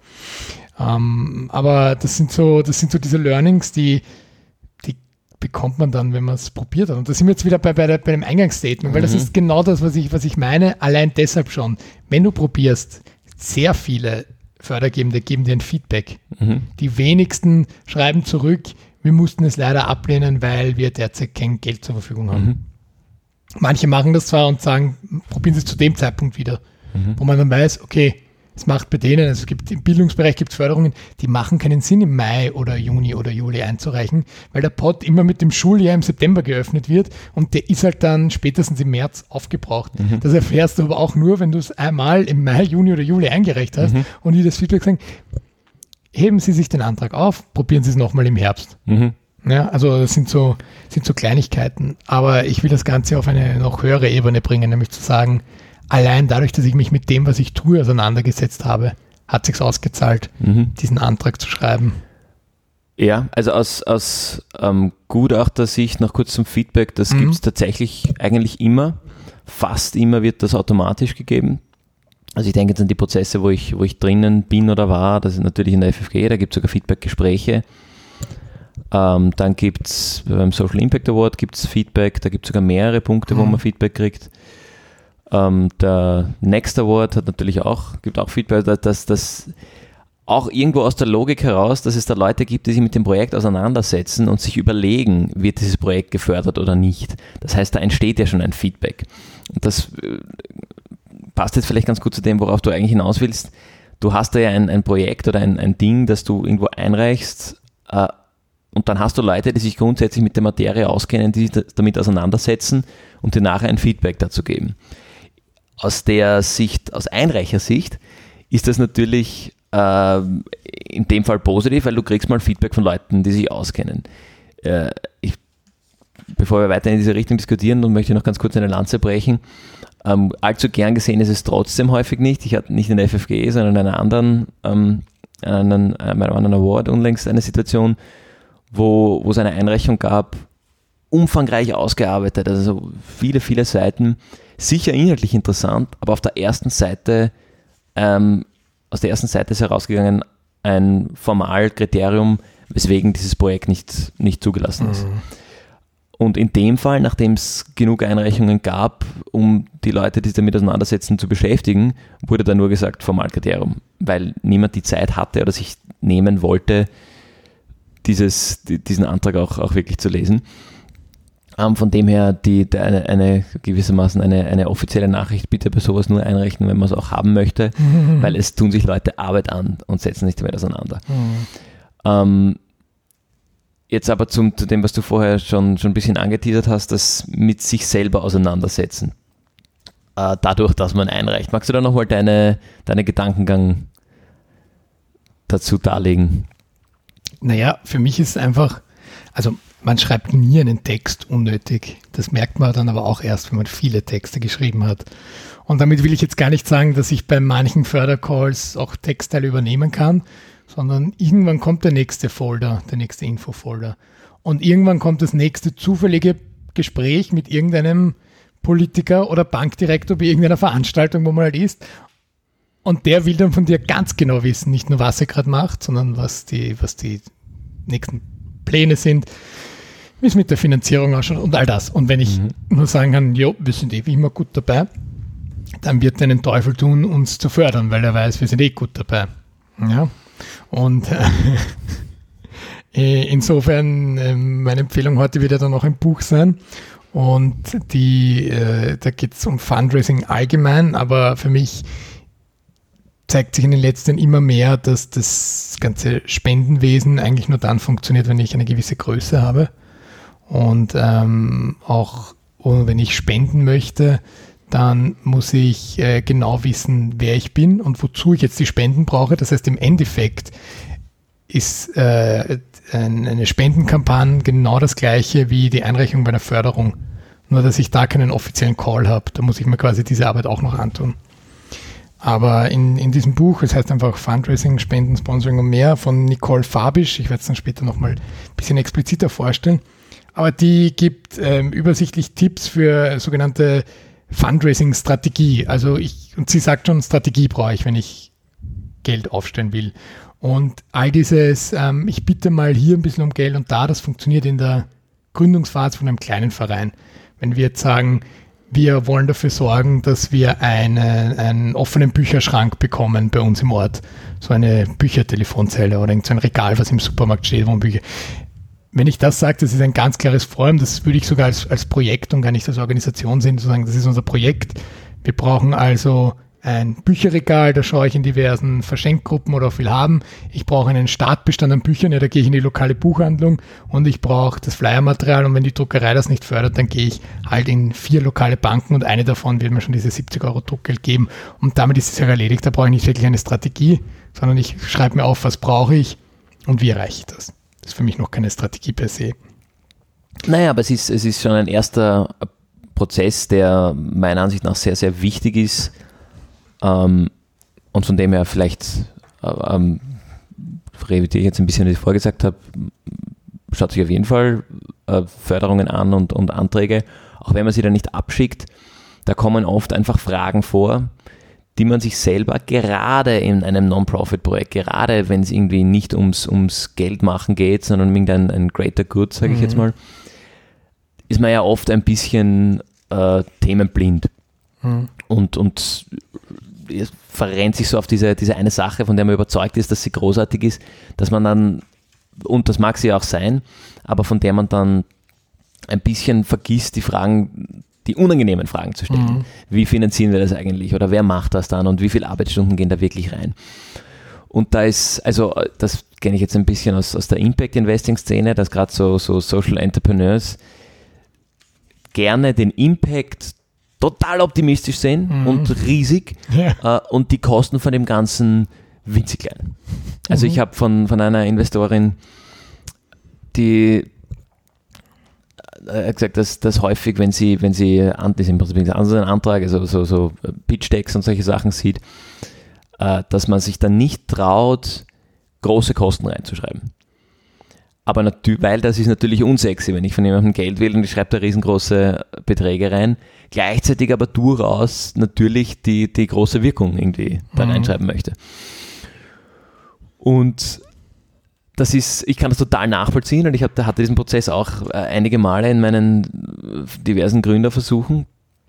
Ähm, aber das sind so, das sind so diese Learnings, die, die bekommt man dann, wenn man es probiert hat. Und da sind wir jetzt wieder bei, bei, der, bei dem Eingangsstatement, weil das Mhm. ist genau das, was ich, was ich meine. Allein deshalb schon, wenn du probierst, sehr viele Fördergebende geben dir ein Feedback. Mhm. Die wenigsten schreiben zurück, wir mussten es leider ablehnen, weil wir derzeit kein Geld zur Verfügung haben. Mhm. Manche machen das zwar und sagen, probieren Sie es zu dem Zeitpunkt wieder, Mhm. wo man dann weiß, okay, es macht bei denen, also es gibt im Bildungsbereich gibt es Förderungen, die machen keinen Sinn im Mai oder Juni oder Juli einzureichen, weil der Pot immer mit dem Schuljahr im September geöffnet wird und der ist halt dann spätestens im März aufgebraucht. Mhm. Das erfährst du aber auch nur, wenn du es einmal im Mai, Juni oder Juli eingereicht hast Mhm. und die das Feedback sagen, heben Sie sich den Antrag auf, probieren Sie es nochmal im Herbst. Mhm. Ja, also das sind so, sind so Kleinigkeiten. Aber ich will das Ganze auf eine noch höhere Ebene bringen, nämlich zu sagen, allein dadurch, dass ich mich mit dem, was ich tue, auseinandergesetzt habe, hat sich's ausgezahlt, Mhm. diesen Antrag zu schreiben. Ja, also aus, aus ähm, Gutachtersicht noch kurz zum Feedback, das Mhm. gibt es tatsächlich eigentlich immer. Fast immer wird das automatisch gegeben. Also ich denke jetzt an die Prozesse, wo ich, wo ich drinnen bin oder war, das ist natürlich in der F F G, da gibt es sogar Feedback-Gespräche. Ähm, dann gibt es beim Social Impact Award gibt's Feedback, da gibt es sogar mehrere Punkte, wo Mhm. man Feedback kriegt. Ähm, der Next Award hat natürlich auch, gibt auch Feedback, dass das, das auch irgendwo aus der Logik heraus, dass es da Leute gibt, die sich mit dem Projekt auseinandersetzen und sich überlegen, wird dieses Projekt gefördert oder nicht. Das heißt, da entsteht ja schon ein Feedback. Und das äh, passt jetzt vielleicht ganz gut zu dem, worauf du eigentlich hinaus willst. Du hast da ja ein, ein Projekt oder ein, ein Ding, das du irgendwo einreichst, äh, und dann hast du Leute, die sich grundsätzlich mit der Materie auskennen, die sich damit auseinandersetzen und dir nachher ein Feedback dazu geben. Aus der Sicht, aus Einreichersicht, ist das natürlich äh, in dem Fall positiv, weil du kriegst mal Feedback von Leuten, die sich auskennen. Äh, ich bevor wir weiter in diese Richtung diskutieren, und möchte ich noch ganz kurz eine Lanze brechen. Ähm, allzu gern gesehen ist es trotzdem häufig nicht. Ich hatte nicht in der F F G E, sondern in einer anderen, ähm, einen, einem anderen Award unlängst eine Situation, wo, wo es eine Einreichung gab, umfangreich ausgearbeitet, also viele, viele Seiten, sicher inhaltlich interessant, aber auf der ersten Seite, ähm, aus der ersten Seite ist herausgegangen ein Formalkriterium, weswegen dieses Projekt nicht, nicht zugelassen ist. Mhm. Und in dem Fall, nachdem es genug Einreichungen gab, um die Leute, die sich damit auseinandersetzen, zu beschäftigen, wurde da nur gesagt Formalkriterium, weil niemand die Zeit hatte oder sich nehmen wollte, dieses, diesen Antrag auch, auch wirklich zu lesen. Ähm, von dem her die, die eine, eine gewissermaßen eine, eine offizielle Nachricht, bitte bei sowas nur einreichen, wenn man es auch haben möchte, mhm. weil es tun sich Leute Arbeit an und setzen sich damit auseinander. Mhm. Ähm, Jetzt aber zum, zu dem, was du vorher schon, schon ein bisschen angeteasert hast, das mit sich selber auseinandersetzen. Äh, dadurch, dass man einreicht. Magst du da nochmal deine, deine Gedankengang dazu darlegen? Naja, für mich ist es einfach, also man schreibt nie einen Text unnötig. Das merkt man dann aber auch erst, wenn man viele Texte geschrieben hat. Und damit will ich jetzt gar nicht sagen, dass ich bei manchen Fördercalls auch Textteile übernehmen kann, sondern irgendwann kommt der nächste Folder, der nächste Infofolder. Und irgendwann kommt das nächste zufällige Gespräch mit irgendeinem Politiker oder Bankdirektor bei irgendeiner Veranstaltung, wo man halt ist. Und der will dann von dir ganz genau wissen, nicht nur, was er gerade macht, sondern was die, was die nächsten Pläne sind, wie es mit der Finanzierung ausschaut und all das. Und wenn ich mhm. nur sagen kann, jo, wir sind eh wie immer gut dabei, dann wird er den Teufel tun, uns zu fördern, weil er weiß, wir sind eh gut dabei. Ja. Und äh, insofern, äh, meine Empfehlung heute wird ja dann auch ein Buch sein. Und die, äh, da geht es um Fundraising allgemein, aber für mich zeigt sich in den letzten immer mehr, dass das ganze Spendenwesen eigentlich nur dann funktioniert, wenn ich eine gewisse Größe habe. Und ähm, auch wenn ich spenden möchte, dann muss ich äh, genau wissen, wer ich bin und wozu ich jetzt die Spenden brauche. Das heißt, im Endeffekt ist äh, ein, eine Spendenkampagne genau das gleiche wie die Einreichung bei einer Förderung. Nur, dass ich da keinen offiziellen Call habe. Da muss ich mir quasi diese Arbeit auch noch antun. Aber in, in diesem Buch, es heißt einfach Fundraising, Spenden, Sponsoring und mehr, von Nicole Fabisch, ich werde es dann später nochmal ein bisschen expliziter vorstellen, aber die gibt ähm, übersichtlich Tipps für sogenannte Fundraising-Strategie. Also ich, und sie sagt schon, Strategie brauche ich, wenn ich Geld aufstellen will. Und all dieses, ähm, ich bitte mal hier ein bisschen um Geld und da, das funktioniert in der Gründungsphase von einem kleinen Verein. Wenn wir jetzt sagen, wir wollen dafür sorgen, dass wir eine, einen offenen Bücherschrank bekommen bei uns im Ort. So eine Büchertelefonzelle oder so ein Regal, was im Supermarkt steht, wo Bücher. Wenn ich das sage, das ist ein ganz klares Vorhaben, das würde ich sogar als, als Projekt und gar nicht als Organisation sehen, zu sagen, das ist unser Projekt. Wir brauchen also ein Bücherregal, da schaue ich in diversen Verschenkgruppen oder auch will haben. Ich brauche einen Startbestand an Büchern, ja, da gehe ich in die lokale Buchhandlung und ich brauche das Flyermaterial und wenn die Druckerei das nicht fördert, dann gehe ich halt in vier lokale Banken und eine davon wird mir schon diese siebzig Euro Druckgeld geben und damit ist es ja erledigt. Da brauche ich nicht wirklich eine Strategie, sondern ich schreibe mir auf, was brauche ich und wie erreiche ich das. Das ist für mich noch keine Strategie per se. Naja, aber es ist, es ist schon ein erster Prozess, der meiner Ansicht nach sehr, sehr wichtig ist. Ähm, und von dem her vielleicht ähm, revidiere ich jetzt ein bisschen, was ich vorher gesagt habe, schaut sich auf jeden Fall äh, Förderungen an und, und Anträge, auch wenn man sie dann nicht abschickt, da kommen oft einfach Fragen vor, die man sich selber gerade in einem Non-Profit-Projekt, gerade wenn es irgendwie nicht ums, ums Geld machen geht, sondern um irgendein ein greater good, sage ich mhm. jetzt mal, ist man ja oft ein bisschen äh, themenblind mhm. und, und es verrennt sich so auf diese, diese eine Sache, von der man überzeugt ist, dass sie großartig ist, dass man dann, und das mag sie auch sein, aber von der man dann ein bisschen vergisst, die Fragen, die unangenehmen Fragen zu stellen. Mhm. Wie finanzieren wir das eigentlich oder wer macht das dann und wie viele Arbeitsstunden gehen da wirklich rein? Und da ist, also das kenne ich jetzt ein bisschen aus, aus der Impact-Investing-Szene, dass gerade so, so Social Entrepreneurs gerne den Impact total optimistisch sehen mhm. und riesig ja. äh, und die Kosten von dem Ganzen winzig klein. Also mhm. ich habe von, von einer Investorin, die er hat gesagt, dass, dass häufig, wenn sie, wenn sie das ist im Prinzip ein Antrag, also so, so Pitch-Decks und solche Sachen sieht, äh, dass man sich dann nicht traut, große Kosten reinzuschreiben. Aber natürlich, weil das ist natürlich unsexy, wenn ich von jemandem Geld will und ich schreibe da riesengroße Beträge rein, gleichzeitig aber durchaus natürlich die, die große Wirkung irgendwie da reinschreiben mhm. möchte. Und das ist, ich kann das total nachvollziehen und ich hab, hatte diesen Prozess auch einige Male in meinen diversen Gründerversuchen.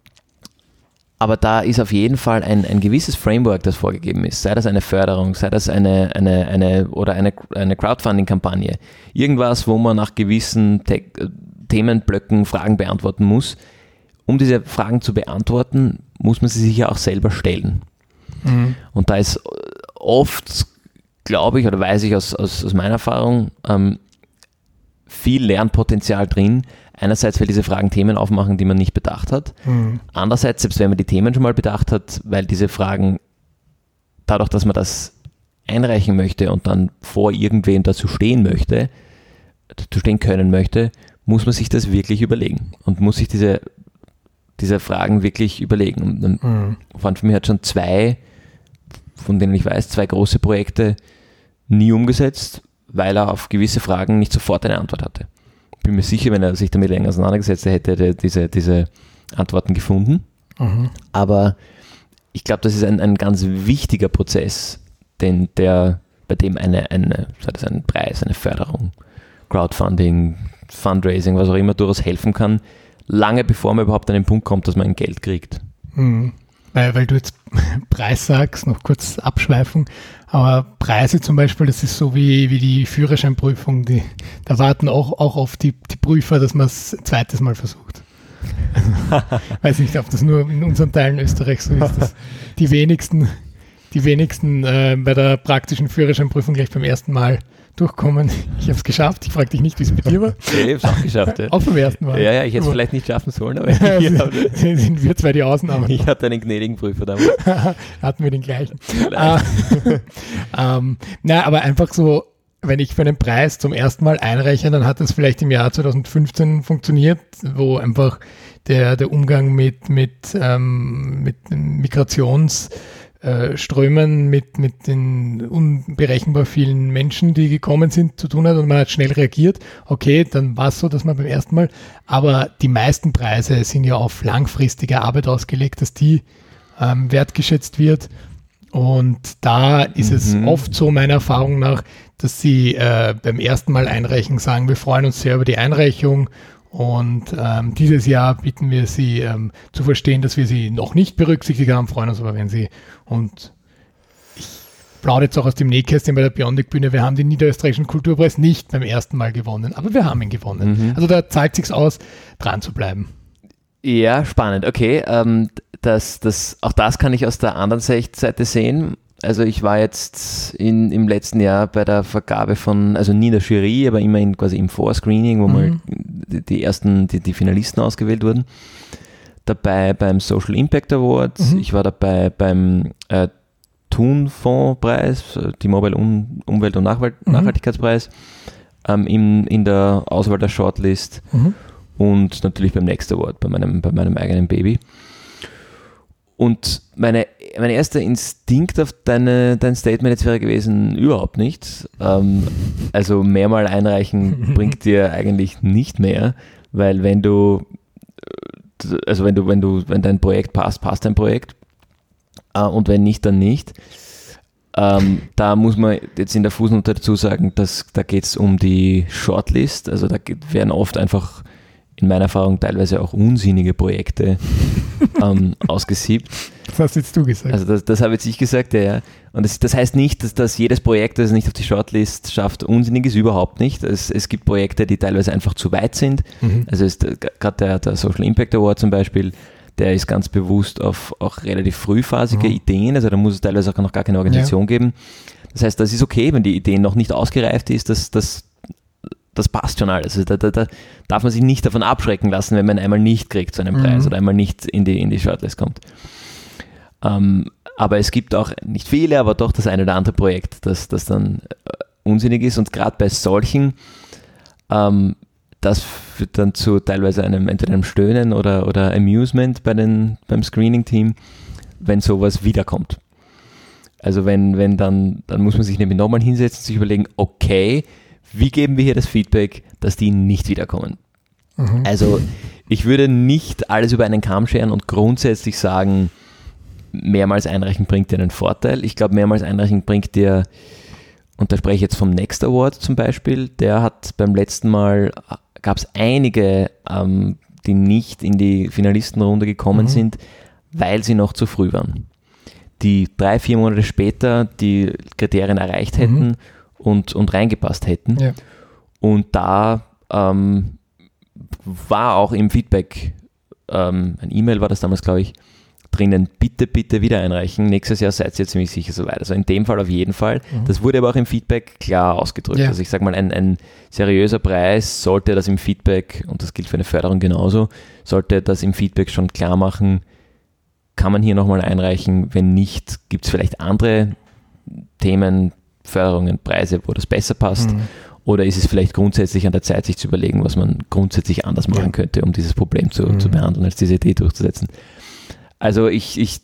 Aber da ist auf jeden Fall ein, ein gewisses Framework, das vorgegeben ist. Sei das eine Förderung, sei das eine, eine, eine oder eine, eine Crowdfunding-Kampagne. Irgendwas, wo man nach gewissen Te- Themenblöcken Fragen beantworten muss. Um diese Fragen zu beantworten, muss man sie sich ja auch selber stellen. Mhm. Und da ist oft, glaube ich, oder weiß ich aus, aus, aus meiner Erfahrung, ähm, viel Lernpotenzial drin. Einerseits, weil diese Fragen Themen aufmachen, die man nicht bedacht hat. Mhm. Andererseits, selbst wenn man die Themen schon mal bedacht hat, weil diese Fragen, dadurch, dass man das einreichen möchte und dann vor irgendwem dazu stehen möchte, dazu stehen können möchte, muss man sich das wirklich überlegen und muss sich diese, diese Fragen wirklich überlegen. Und dann mhm. waren für mich halt schon zwei, von denen ich weiß, zwei große Projekte nie umgesetzt, weil er auf gewisse Fragen nicht sofort eine Antwort hatte. Ich bin mir sicher, wenn er sich damit länger auseinandergesetzt hätte, hätte er diese, diese Antworten gefunden. Mhm. Aber ich glaube, das ist ein, ein ganz wichtiger Prozess, den der, bei dem eine, eine, sei das ein Preis, eine Förderung, Crowdfunding, Fundraising, was auch immer, durchaus helfen kann, lange bevor man überhaupt an den Punkt kommt, dass man ein Geld kriegt. Mhm. Weil, weil du jetzt Preis sagst, noch kurz Abschweifung, aber Preise zum Beispiel, das ist so wie, wie die Führerscheinprüfung, die, da warten auch, auch auf die, die Prüfer, dass man es ein zweites Mal versucht. Weiß nicht, ob das nur in unseren Teilen Österreich so ist, dass die wenigsten, die wenigsten äh, bei der praktischen Führerscheinprüfung gleich beim ersten Mal durchkommen. Ich habe es geschafft. Ich frage dich nicht, wie es bei dir war. Ja, ich habe es auch geschafft. Ja. Auch beim ersten Mal. Ja, ja, ich hätte es vielleicht nicht schaffen sollen, aber sind wir zwei die Ausnahmen. Ich hatte einen gnädigen Prüfer damals. Hatten wir den gleichen. Ah, ähm, na, aber einfach so, wenn ich für einen Preis zum ersten Mal einreiche, dann hat das vielleicht im Jahr zwanzig fünfzehn funktioniert, wo einfach der, der Umgang mit, mit, ähm, mit Migrations- Strömen mit, mit den unberechenbar vielen Menschen, die gekommen sind, zu tun hat und man hat schnell reagiert. Okay, dann war es so, dass man beim ersten Mal, aber die meisten Preise sind ja auf langfristige Arbeit ausgelegt, dass die ähm, wertgeschätzt wird und da ist mhm. es oft so, meiner Erfahrung nach, dass sie äh, beim ersten Mal einreichen sagen, wir freuen uns sehr über die Einreichung. Und ähm, dieses Jahr bitten wir Sie ähm, zu verstehen, dass wir Sie noch nicht berücksichtigt haben, freuen uns aber, wenn Sie, und ich plaudere jetzt auch aus dem Nähkästchen bei der Beyondic-Bühne, wir haben den Niederösterreichischen Kulturpreis nicht beim ersten Mal gewonnen, aber wir haben ihn gewonnen. Mhm. Also da zahlt sich's aus, dran zu bleiben. Ja, spannend. Okay, ähm, das, das, auch das kann ich aus der anderen Seite sehen. Also ich war jetzt in, im letzten Jahr bei der Vergabe von, also nie in der Jury, aber immerhin quasi im Vorscreening, wo mhm. mal die, die ersten, die, die Finalisten ausgewählt wurden. Dabei beim Social Impact Award, mhm. ich war dabei beim äh, Thun-Fonds-Preis, T-Mobile um, Umwelt- und Nachwalt- mhm. Nachhaltigkeitspreis, ähm, in, in der Auswahl der Shortlist mhm. und natürlich beim Next Award, bei meinem, bei meinem eigenen Baby. Und meine, mein erster Instinkt auf deine, dein Statement jetzt wäre gewesen, überhaupt nicht. Ähm, also mehrmal einreichen bringt dir eigentlich nicht mehr, weil wenn du, also wenn du, wenn du, wenn dein Projekt passt, passt dein Projekt. Äh, und wenn nicht, dann nicht. Ähm, da muss man jetzt in der Fußnote dazu sagen, dass da geht es um die Shortlist. Also da geht, werden oft einfach in meiner Erfahrung teilweise auch unsinnige Projekte ähm, ausgesiebt. Das hast jetzt du gesagt. Also das, das habe jetzt ich gesagt, ja, ja. Und das, das heißt nicht, dass, dass jedes Projekt, das es nicht auf die Shortlist schafft, unsinnig ist, überhaupt nicht. Es, es gibt Projekte, die teilweise einfach zu weit sind. Mhm. Also gerade der, der Social Impact Award zum Beispiel, der ist ganz bewusst auf auch relativ frühphasige mhm. Ideen, also da muss es teilweise auch noch gar keine Organisation ja. geben. Das heißt, das ist okay, wenn die Idee noch nicht ausgereift ist, dass das das passt schon alles. Also da, da, da darf man sich nicht davon abschrecken lassen, wenn man einmal nicht kriegt zu einem Preis mhm. oder einmal nicht in die, in die Shortlist kommt. Ähm, aber es gibt auch nicht viele, aber doch das eine oder andere Projekt, das, das dann äh, unsinnig ist. Und gerade bei solchen, ähm, das führt dann zu teilweise einem, entweder einem Stöhnen oder, oder Amusement bei den, beim Screening-Team, wenn sowas wiederkommt. Also wenn, wenn dann, dann muss man sich nämlich nochmal hinsetzen und sich überlegen, okay, wie geben wir hier das Feedback, dass die nicht wiederkommen? Mhm. Also ich würde nicht alles über einen Kamm scheren und grundsätzlich sagen, mehrmals einreichen bringt dir einen Vorteil. Ich glaube, mehrmals einreichen bringt dir, und da spreche ich jetzt vom Next Award zum Beispiel, der hat beim letzten Mal, gab es einige, ähm, die nicht in die Finalistenrunde gekommen mhm. sind, weil sie noch zu früh waren. Die drei, vier Monate später die Kriterien erreicht hätten mhm. und, und reingepasst hätten. Ja. Und da ähm, war auch im Feedback, ähm, ein E-Mail war das damals, glaube ich, drinnen, bitte, bitte wieder einreichen. Nächstes Jahr seid ihr ziemlich sicher soweit. Also in dem Fall auf jeden Fall. Mhm. Das wurde aber auch im Feedback klar ausgedrückt. Ja. Also ich sage mal, ein, ein seriöser Preis sollte das im Feedback, und das gilt für eine Förderung genauso, sollte das im Feedback schon klar machen, kann man hier nochmal einreichen. Wenn nicht, gibt es vielleicht andere Themen, Förderungen, Preise, wo das besser passt. Mhm. Oder ist es vielleicht grundsätzlich an der Zeit, sich zu überlegen, was man grundsätzlich anders machen ja. könnte, um dieses Problem zu, mhm. zu behandeln, als diese Idee durchzusetzen. Also ich, ich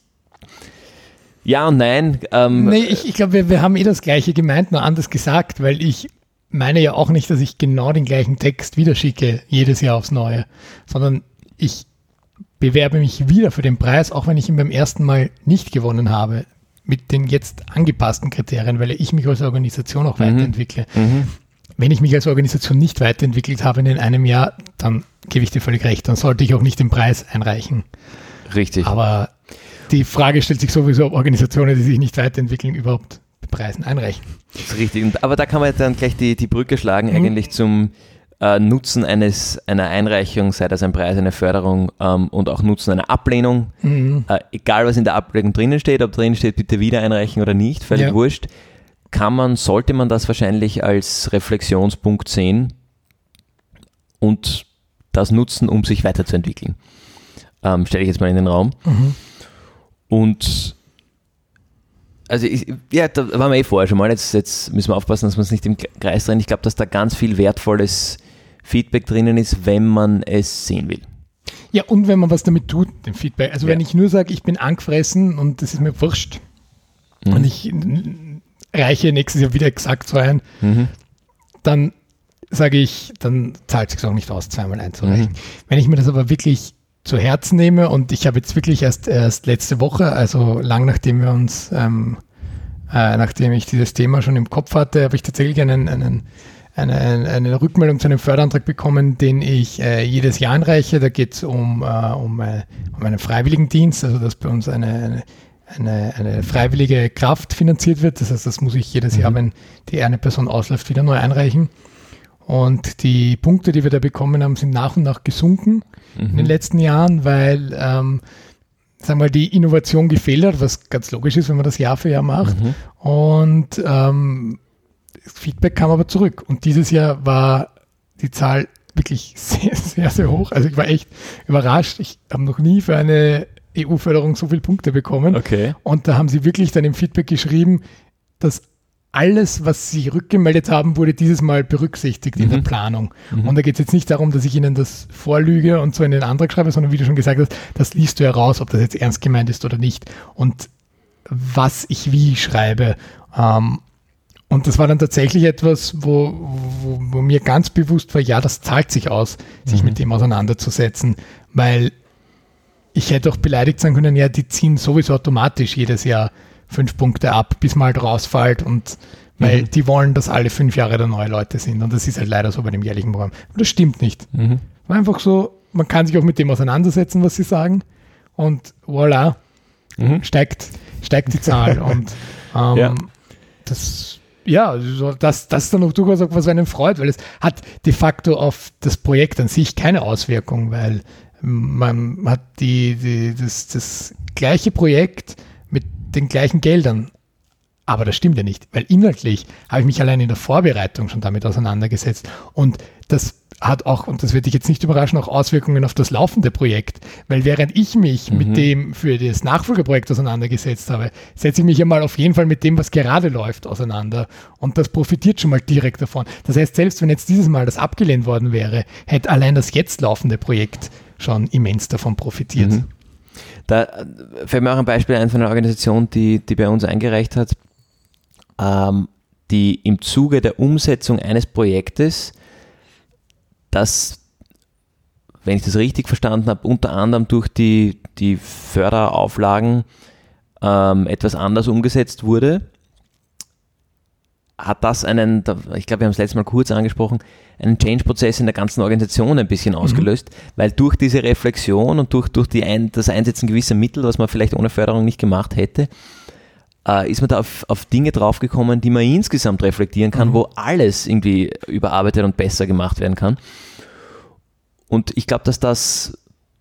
ja und nein. Ähm, nee, ich, ich glaube, wir, wir haben eh das Gleiche gemeint, nur anders gesagt, weil ich meine ja auch nicht, dass ich genau den gleichen Text wieder schicke, jedes Jahr aufs Neue, sondern ich bewerbe mich wieder für den Preis, auch wenn ich ihn beim ersten Mal nicht gewonnen habe, mit den jetzt angepassten Kriterien, weil ich mich als Organisation auch mhm. weiterentwickle. Mhm. Wenn ich mich als Organisation nicht weiterentwickelt habe in einem Jahr, dann gebe ich dir völlig recht, dann sollte ich auch nicht den Preis einreichen. Richtig. Aber die Frage stellt sich sowieso, ob Organisationen, die sich nicht weiterentwickeln, überhaupt Preisen einreichen. Das ist richtig. Und, aber da kann man dann gleich die, die Brücke schlagen, mhm. eigentlich zum äh, Nutzen eines, einer Einreichung, sei das ein Preis, eine Förderung ähm, und auch Nutzen einer Ablehnung. Mhm. Äh, egal, was in der Ablehnung drinnen steht, ob drinnen steht, bitte wieder einreichen oder nicht, völlig ja. wurscht. Kann man, sollte man das wahrscheinlich als Reflexionspunkt sehen und das nutzen, um sich weiterzuentwickeln. Ähm, stelle ich jetzt mal in den Raum. Mhm. Und also ich, ja, da waren wir eh vorher schon mal, jetzt, jetzt müssen wir aufpassen, dass wir uns nicht im Kreis drehen. Ich glaube, dass da ganz viel wertvolles Feedback drinnen ist, wenn man es sehen will. Ja, und wenn man was damit tut, dem Feedback. Also ja. wenn ich nur sage, ich bin angefressen und das ist mir wurscht mhm. und ich reiche nächstes Jahr wieder exakt so ein, mhm. dann sage ich, dann zahlt es sich auch nicht aus, zweimal einzureichen. Mhm. Wenn ich mir das aber wirklich zu Herzen nehme, und ich habe jetzt wirklich erst, erst letzte Woche, also lang nachdem wir uns, ähm, äh, nachdem ich dieses Thema schon im Kopf hatte, habe ich tatsächlich einen, einen, eine, eine Rückmeldung zu einem Förderantrag bekommen, den ich äh, jedes Jahr einreiche. Da geht es um, äh, um, äh, um einen Freiwilligendienst, also dass bei uns eine, eine, eine, eine freiwillige Kraft finanziert wird. Das heißt, das muss ich jedes mhm. Jahr, wenn die eine Person ausläuft, wieder neu einreichen. Und die Punkte, die wir da bekommen haben, sind nach und nach gesunken mhm. in den letzten Jahren, weil ähm, sagen wir mal, die Innovation gefehlt hat, was ganz logisch ist, wenn man das Jahr für Jahr macht. Mhm. Und ähm, das Feedback kam aber zurück. Und dieses Jahr war die Zahl wirklich sehr, sehr, sehr hoch. Also ich war echt überrascht. Ich habe noch nie für eine E U-Förderung so viele Punkte bekommen. Okay. Und da haben sie wirklich dann im Feedback geschrieben, dass alles, was sie rückgemeldet haben, wurde dieses Mal berücksichtigt mhm. in der Planung. Mhm. Und da geht es jetzt nicht darum, dass ich ihnen das vorlüge und so in den Antrag schreibe, sondern wie du schon gesagt hast, das liest du heraus, ob das jetzt ernst gemeint ist oder nicht. Und was ich wie schreibe. Ähm, und das war dann tatsächlich etwas, wo, wo, wo mir ganz bewusst war, ja, das zahlt sich aus, sich mhm. mit dem auseinanderzusetzen. Weil ich hätte auch beleidigt sein können, ja, die ziehen sowieso automatisch jedes Jahr fünf Punkte ab, bis mal halt rausfällt, und weil mhm. die wollen, dass alle fünf Jahre da neue Leute sind, und das ist halt leider so bei dem jährlichen Programm. Und das stimmt nicht. Mhm. War einfach so, man kann sich auch mit dem auseinandersetzen, was sie sagen, und voilà, mhm. steigt, steigt die Zahl. Und ähm, ja. das, ja, also das, das ist dann auch durchaus auch, was einen freut, weil es hat de facto auf das Projekt an sich keine Auswirkung, weil man hat die, die, das, das gleiche Projekt mit den gleichen Geldern Aber das stimmt ja nicht, weil inhaltlich habe ich mich allein in der Vorbereitung schon damit auseinandergesetzt. Und das hat auch, und das wird dich jetzt nicht überraschen, auch Auswirkungen auf das laufende Projekt. Weil während ich mich mhm. mit dem für das Nachfolgeprojekt auseinandergesetzt habe, setze ich mich ja mal auf jeden Fall mit dem, was gerade läuft, auseinander. Und das profitiert schon mal direkt davon. Das heißt, selbst wenn jetzt dieses Mal das abgelehnt worden wäre, hätte allein das jetzt laufende Projekt schon immens davon profitiert. Mhm. Da fällt mir auch ein Beispiel ein von einer Organisation, die, die bei uns eingereicht hat, ähm, die im Zuge der Umsetzung eines Projektes, das, wenn ich das richtig verstanden habe, unter anderem durch die, die Förderauflagen ähm, etwas anders umgesetzt wurde, hat das einen, ich glaube, wir haben es letztes Mal kurz angesprochen, einen Change-Prozess in der ganzen Organisation ein bisschen ausgelöst, mhm. weil durch diese Reflexion und durch, durch die ein, das Einsetzen gewisser Mittel, was man vielleicht ohne Förderung nicht gemacht hätte, äh, ist man da auf, auf Dinge draufgekommen, die man insgesamt reflektieren kann, mhm. wo alles irgendwie überarbeitet und besser gemacht werden kann. Und ich glaube, dass das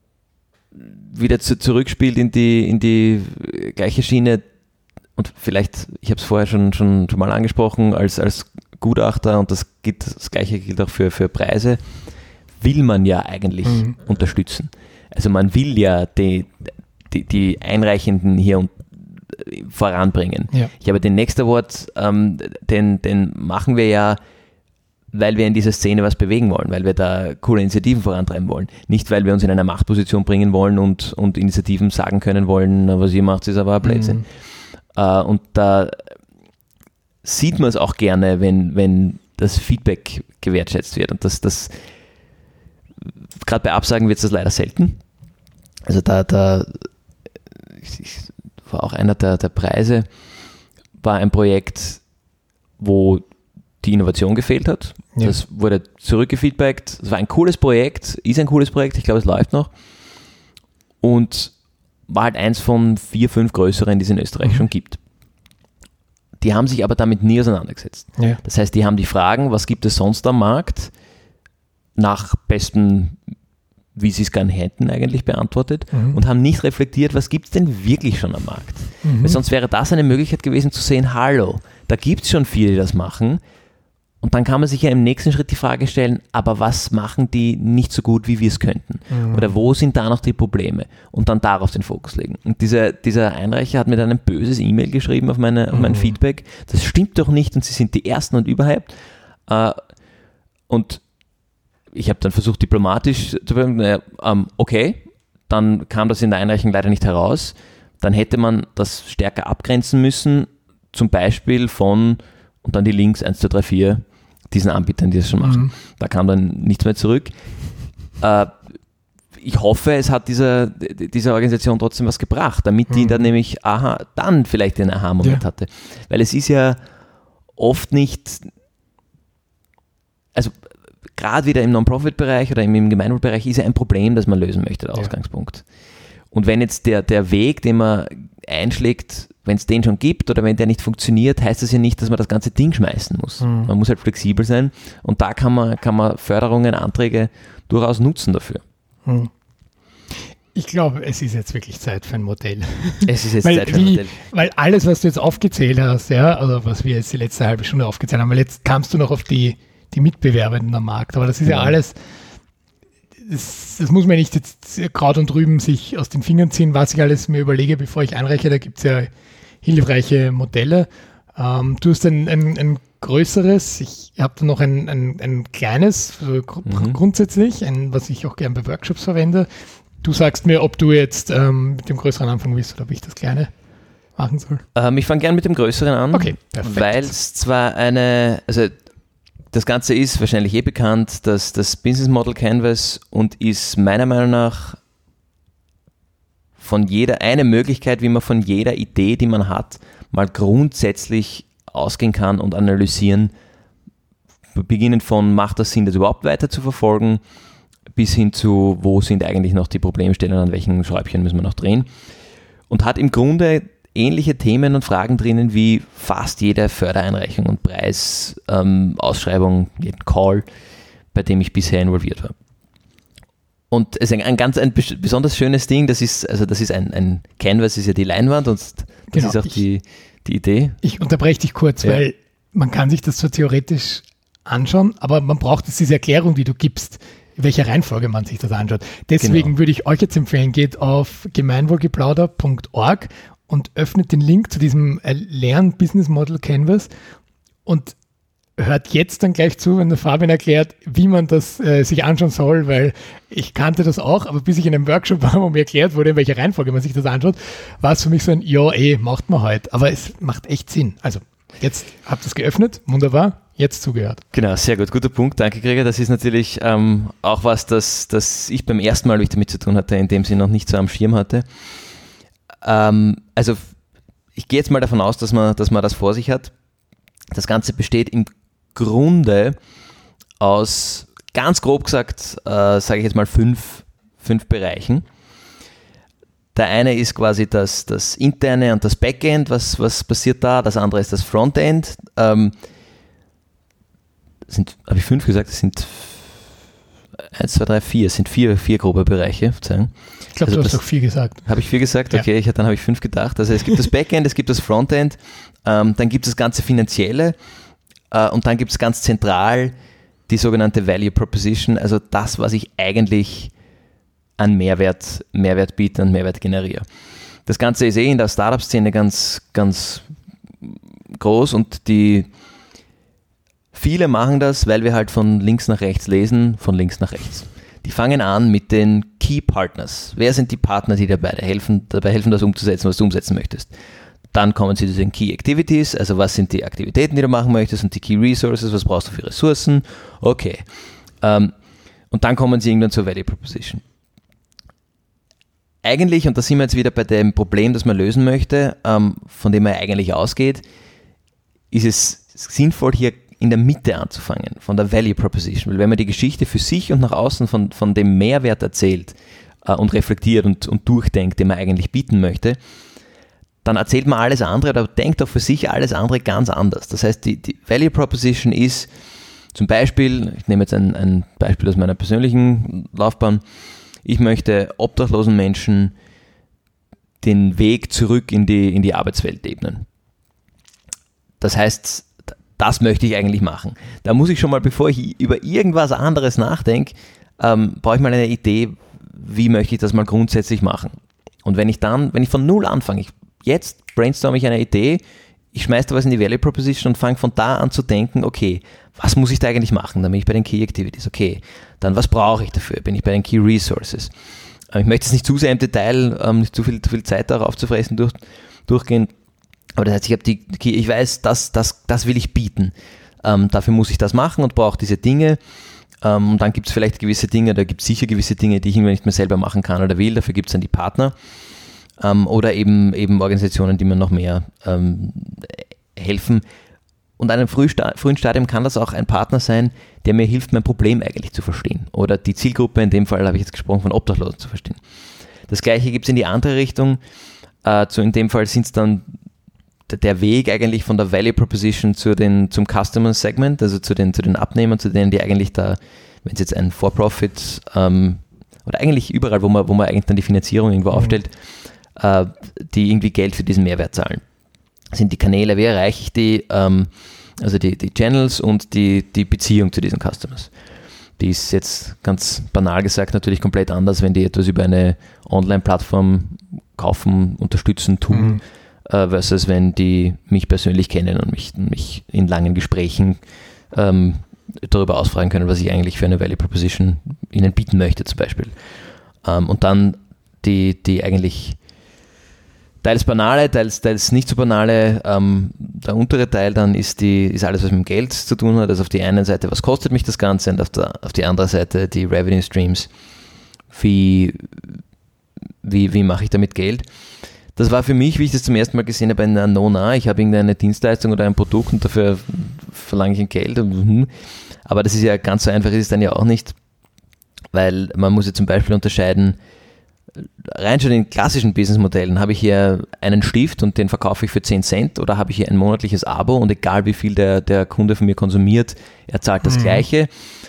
wieder zu, zurückspielt in die, in die gleiche Schiene. Und vielleicht, ich habe es vorher schon, schon, schon mal angesprochen, als, als Gutachter, und das, gilt, das Gleiche gilt auch für, für Preise, will man ja eigentlich mhm. unterstützen. Also man will ja die, die, die Einreichenden hier und, äh, voranbringen. Ja. Ich habe den Next Award, ähm, den, den machen wir ja, weil wir in dieser Szene was bewegen wollen, weil wir da coole Initiativen vorantreiben wollen. Nicht, weil wir uns in eine Machtposition bringen wollen und, und Initiativen sagen können wollen, was ihr macht, ist aber ein Blödsinn. Mhm. Uh, und da sieht man es auch gerne, wenn, wenn das Feedback gewertschätzt wird. Und das, das gerade bei Absagen wird es das leider selten. Also da, da ich, ich, war auch einer der, der Preise, war ein Projekt, wo die Innovation gefehlt hat. Ja. Das wurde zurückgefeedbackt. Es war ein cooles Projekt, ist ein cooles Projekt, ich glaube, es läuft noch. Und war halt eins von vier, fünf größeren, die es in Österreich mhm. schon gibt. Die haben sich aber damit nie auseinandergesetzt. Ja. Das heißt, die haben die Fragen, was gibt es sonst am Markt, nach besten, wie sie es gern hätten, eigentlich beantwortet mhm. und haben nicht reflektiert, was gibt es denn wirklich schon am Markt. Mhm. Weil sonst wäre das eine Möglichkeit gewesen zu sehen, hallo, da gibt es schon viele, die das machen. Und dann kann man sich ja im nächsten Schritt die Frage stellen, aber was machen die nicht so gut, wie wir es könnten? Mhm. Oder wo sind da noch die Probleme? Und dann darauf den Fokus legen. Und dieser, dieser Einreicher hat mir dann ein böses E-Mail geschrieben auf, meine, auf mein mhm. Feedback. Das stimmt doch nicht und sie sind die Ersten und überhaupt. Und ich habe dann versucht, diplomatisch zu sagen, okay, dann kam das in der Einreichung leider nicht heraus. Dann hätte man das stärker abgrenzen müssen, zum Beispiel von, und dann die Links eins, zwei, drei, vier, diesen Anbietern, die das schon machen. Mhm. Da kam dann nichts mehr zurück. Äh, ich hoffe, es hat dieser, dieser Organisation trotzdem was gebracht, damit die mhm. dann nämlich, aha, dann vielleicht den Aha-Moment ja. hatte. Weil es ist ja oft nicht, also gerade wieder im Non-Profit-Bereich oder im, im Gemeinwohlbereich ist ja ein Problem, das man lösen möchte, der ja. Ausgangspunkt. Und wenn jetzt der, der Weg, den man einschlägt, wenn es den schon gibt oder wenn der nicht funktioniert, heißt das ja nicht, dass man das ganze Ding schmeißen muss. Mhm. Man muss halt flexibel sein und da kann man, kann man Förderungen, Anträge durchaus nutzen dafür. Mhm. Ich glaube, es ist jetzt wirklich Zeit für ein Modell. Es ist jetzt weil, Zeit für ein wie, Modell. Weil alles, was du jetzt aufgezählt hast, ja, also was wir jetzt die letzte halbe Stunde aufgezählt haben, weil jetzt kamst du noch auf die, die Mitbewerbenden am Markt, aber das ist ja, ja alles, das, das muss man nicht jetzt Kraut und Rüben sich aus den Fingern ziehen, was ich alles mir überlege, bevor ich einreiche. Da gibt es ja hilfreiche Modelle. Ähm, du hast ein, ein, ein größeres, ich habe da noch ein, ein, ein kleines, also gr- mhm. grundsätzlich, ein, was ich auch gerne bei Workshops verwende. Du sagst mir, ob du jetzt ähm, mit dem größeren anfangen willst oder ob ich das kleine machen soll. Ähm, ich fange gerne mit dem größeren an, okay, perfekt. Weil es zwar eine, also das Ganze ist wahrscheinlich eh bekannt, dass das Business Model Canvas und ist meiner Meinung nach von jeder, eine Möglichkeit, wie man von jeder Idee, die man hat, mal grundsätzlich ausgehen kann und analysieren, beginnend von, macht das Sinn, das überhaupt weiter zu verfolgen, bis hin zu, wo sind eigentlich noch die Problemstellen, an welchen Schräubchen müssen wir noch drehen, und hat im Grunde ähnliche Themen und Fragen drinnen wie fast jede Fördereinreichung und Preisausschreibung, ähm, jeden Call, bei dem ich bisher involviert war. Und es ist ein, ein ganz ein besonders schönes Ding, das ist, also das ist ein, ein Canvas, ist ja die Leinwand und das genau, ist auch die, die Idee. Ich unterbreche dich kurz, ja. weil man kann sich das so theoretisch anschauen, aber man braucht jetzt diese Erklärung, die du gibst, in welcher Reihenfolge man sich das anschaut. Deswegen genau. würde ich euch jetzt empfehlen, geht auf gemeinwohlgeplauder punkt org und öffnet den Link zu diesem Lern Business Model Canvas und hört jetzt dann gleich zu, wenn der Fabian erklärt, wie man das äh, sich anschauen soll, weil ich kannte das auch, aber bis ich in einem Workshop war, wo mir erklärt wurde, in welcher Reihenfolge man sich das anschaut, war es für mich so ein, ja, eh, macht man halt. Aber es macht echt Sinn. Also, jetzt habt ihr es geöffnet, wunderbar, jetzt zugehört. Genau, sehr gut, guter Punkt, danke Gregor. Das ist natürlich ähm, auch was, das, das ich beim ersten Mal, wie ich damit zu tun hatte, in dem sie noch nicht so am Schirm hatte. Ähm, also, ich gehe jetzt mal davon aus, dass man, dass man das vor sich hat. Das Ganze besteht im Grunde aus, ganz grob gesagt, äh, sage ich jetzt mal fünf, fünf Bereichen. Der eine ist quasi das, das Interne und das Backend, was, was passiert da. Das andere ist das Frontend. Ähm, sind, habe ich fünf gesagt? Das sind eins, zwei, drei, vier. Es sind vier, vier grobe Bereiche. Verzeihung. Ich glaube, also du hast doch vier gesagt. Habe ich vier gesagt? Okay, ja. ich, dann habe ich fünf gedacht. Also es gibt das Backend, es gibt das Frontend, ähm, dann gibt es das ganze Finanzielle. Und dann gibt es ganz zentral die sogenannte Value Proposition, also das, was ich eigentlich an Mehrwert, Mehrwert biete und Mehrwert generiere. Das Ganze ist eh in der Startup-Szene ganz, ganz groß und die viele machen das, weil wir halt von links nach rechts lesen, von links nach rechts. Die fangen an mit den Key Partners. Wer sind die Partner, die dabei helfen, dabei helfen, das umzusetzen, was du umsetzen möchtest? Dann kommen sie zu den Key Activities, also was sind die Aktivitäten, die du machen möchtest und die Key Resources, was brauchst du für Ressourcen, okay. Ähm, und dann kommen sie irgendwann zur Value Proposition. Eigentlich, und da sind wir jetzt wieder bei dem Problem, das man lösen möchte, ähm, von dem man eigentlich ausgeht, ist es sinnvoll, hier in der Mitte anzufangen, von der Value Proposition, weil wenn man die Geschichte für sich und nach außen von, von dem Mehrwert erzählt äh, und reflektiert und, und durchdenkt, den man eigentlich bieten möchte, dann erzählt man alles andere oder denkt auch für sich alles andere ganz anders. Das heißt, die, die Value Proposition ist zum Beispiel, ich nehme jetzt ein, ein Beispiel aus meiner persönlichen Laufbahn, ich möchte obdachlosen Menschen den Weg zurück in die, in die Arbeitswelt ebnen. Das heißt, das möchte ich eigentlich machen. Da muss ich schon mal, bevor ich über irgendwas anderes nachdenke, ähm, brauche ich mal eine Idee, wie möchte ich das mal grundsätzlich machen. Und wenn ich dann, wenn ich von null anfange, ich jetzt brainstorme ich eine Idee, ich schmeiße da was in die Value Proposition und fange von da an zu denken, okay, was muss ich da eigentlich machen? Dann bin ich bei den Key Activities, okay. Dann was brauche ich dafür? Bin ich bei den Key Resources? Ich möchte jetzt nicht zu sehr im Detail, ähm, nicht zu viel, zu viel Zeit darauf zu fressen, durch, durchgehen. Aber das heißt, ich habe die, die ich weiß, das, das, das will ich bieten. Ähm, dafür muss ich das machen und brauche diese Dinge. Ähm, und dann gibt es vielleicht gewisse Dinge, da gibt es sicher gewisse Dinge, die ich irgendwann nicht mehr selber machen kann oder will. Dafür gibt es dann die Partner. Ähm, oder eben, eben Organisationen, die mir noch mehr ähm, helfen. Und an einem Frühsta- frühen Stadium kann das auch ein Partner sein, der mir hilft, mein Problem eigentlich zu verstehen. Oder die Zielgruppe, in dem Fall habe ich jetzt gesprochen, von Obdachlosen zu verstehen. Das Gleiche gibt es in die andere Richtung. Äh, zu, in dem Fall sind es dann der Weg eigentlich von der Value Proposition zu den, zum Customer Segment, also zu den, zu den Abnehmern, zu denen, die eigentlich da, wenn es jetzt ein For-Profit ähm, oder eigentlich überall, wo man, wo man eigentlich dann die Finanzierung irgendwo mhm. aufstellt, äh, die irgendwie Geld für diesen Mehrwert zahlen. Das sind die Kanäle, wie erreiche ich die, ähm, also die, die Channels und die, die Beziehung zu diesen Customers. Die ist jetzt ganz banal gesagt natürlich komplett anders, wenn die etwas über eine Online-Plattform kaufen, unterstützen, tun, mhm. äh, versus wenn die mich persönlich kennen und mich, mich in langen Gesprächen ähm, darüber ausfragen können, was ich eigentlich für eine Value Proposition ihnen bieten möchte zum Beispiel. Ähm, und dann die, die eigentlich teils banale, teils, teils nicht so banale, ähm, der untere Teil dann ist, die, ist alles, was mit dem Geld zu tun hat. Also auf die einen Seite, was kostet mich das Ganze, und auf, der, auf die andere Seite die Revenue Streams. Wie, wie, wie mache ich damit Geld? Das war für mich, wie ich das zum ersten Mal gesehen habe, ein No-Nah. Ich habe irgendeine Dienstleistung oder ein Produkt und dafür verlange ich ein Geld. Aber das ist ja ganz so einfach, ist es dann ja auch nicht, weil man muss ja zum Beispiel unterscheiden, rein schon in klassischen Businessmodellen habe ich hier einen Stift und den verkaufe ich für zehn Cent, oder habe ich hier ein monatliches Abo und egal wie viel der, der Kunde von mir konsumiert, er zahlt das mhm. Gleiche.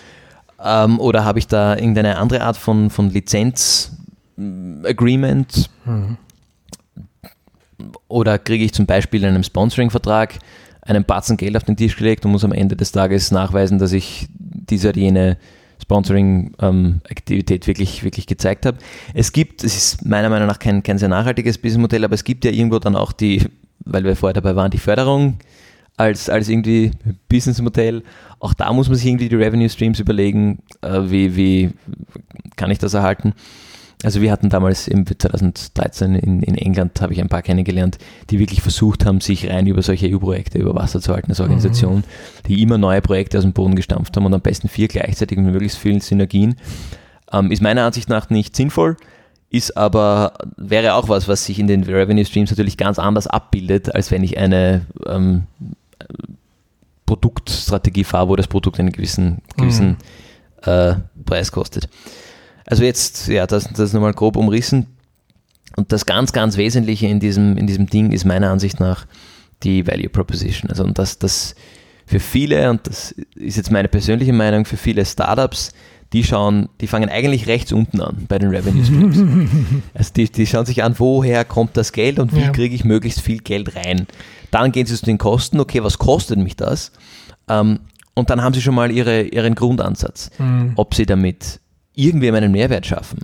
Ähm, oder habe ich da irgendeine andere Art von, von Lizenz-Agreement? Mhm. oder kriege ich zum Beispiel in einem Sponsoring-Vertrag einen Batzen Geld auf den Tisch gelegt und muss am Ende des Tages nachweisen, dass ich diese oder jene Sponsoring-Aktivität ähm, wirklich, wirklich gezeigt habe. Es gibt, es ist meiner Meinung nach kein, kein sehr nachhaltiges Businessmodell, aber es gibt ja irgendwo dann auch die, weil wir vorher dabei waren, die Förderung als, als irgendwie Businessmodell. Auch da muss man sich irgendwie die Revenue Streams überlegen, äh, wie, wie kann ich das erhalten. Also wir hatten damals im zwanzig dreizehn in, in England, habe ich ein paar kennengelernt, die wirklich versucht haben, sich rein über solche E U-Projekte über Wasser zu halten als Organisation, mhm. die immer neue Projekte aus dem Boden gestampft haben und am besten vier gleichzeitig mit möglichst vielen Synergien. Ähm, ist meiner Ansicht nach nicht sinnvoll, ist aber, wäre auch was, was sich in den Revenue Streams natürlich ganz anders abbildet, als wenn ich eine ähm, Produktstrategie fahre, wo das Produkt einen gewissen, gewissen mhm. äh, Preis kostet. Also jetzt, ja, das, das nochmal grob umrissen. Und das ganz, ganz Wesentliche in diesem, in diesem Ding ist meiner Ansicht nach die Value Proposition. Also und das, das für viele, und das ist jetzt meine persönliche Meinung, für viele Startups, die schauen, die fangen eigentlich rechts unten an bei den Revenue Streams. Also die, die schauen sich an, woher kommt das Geld und wie ja. kriege ich möglichst viel Geld rein. Dann gehen sie zu den Kosten, okay, was kostet mich das? Ähm, und dann haben sie schon mal ihre, ihren Grundansatz. Mhm. Ob sie damit irgendwem einen Mehrwert schaffen,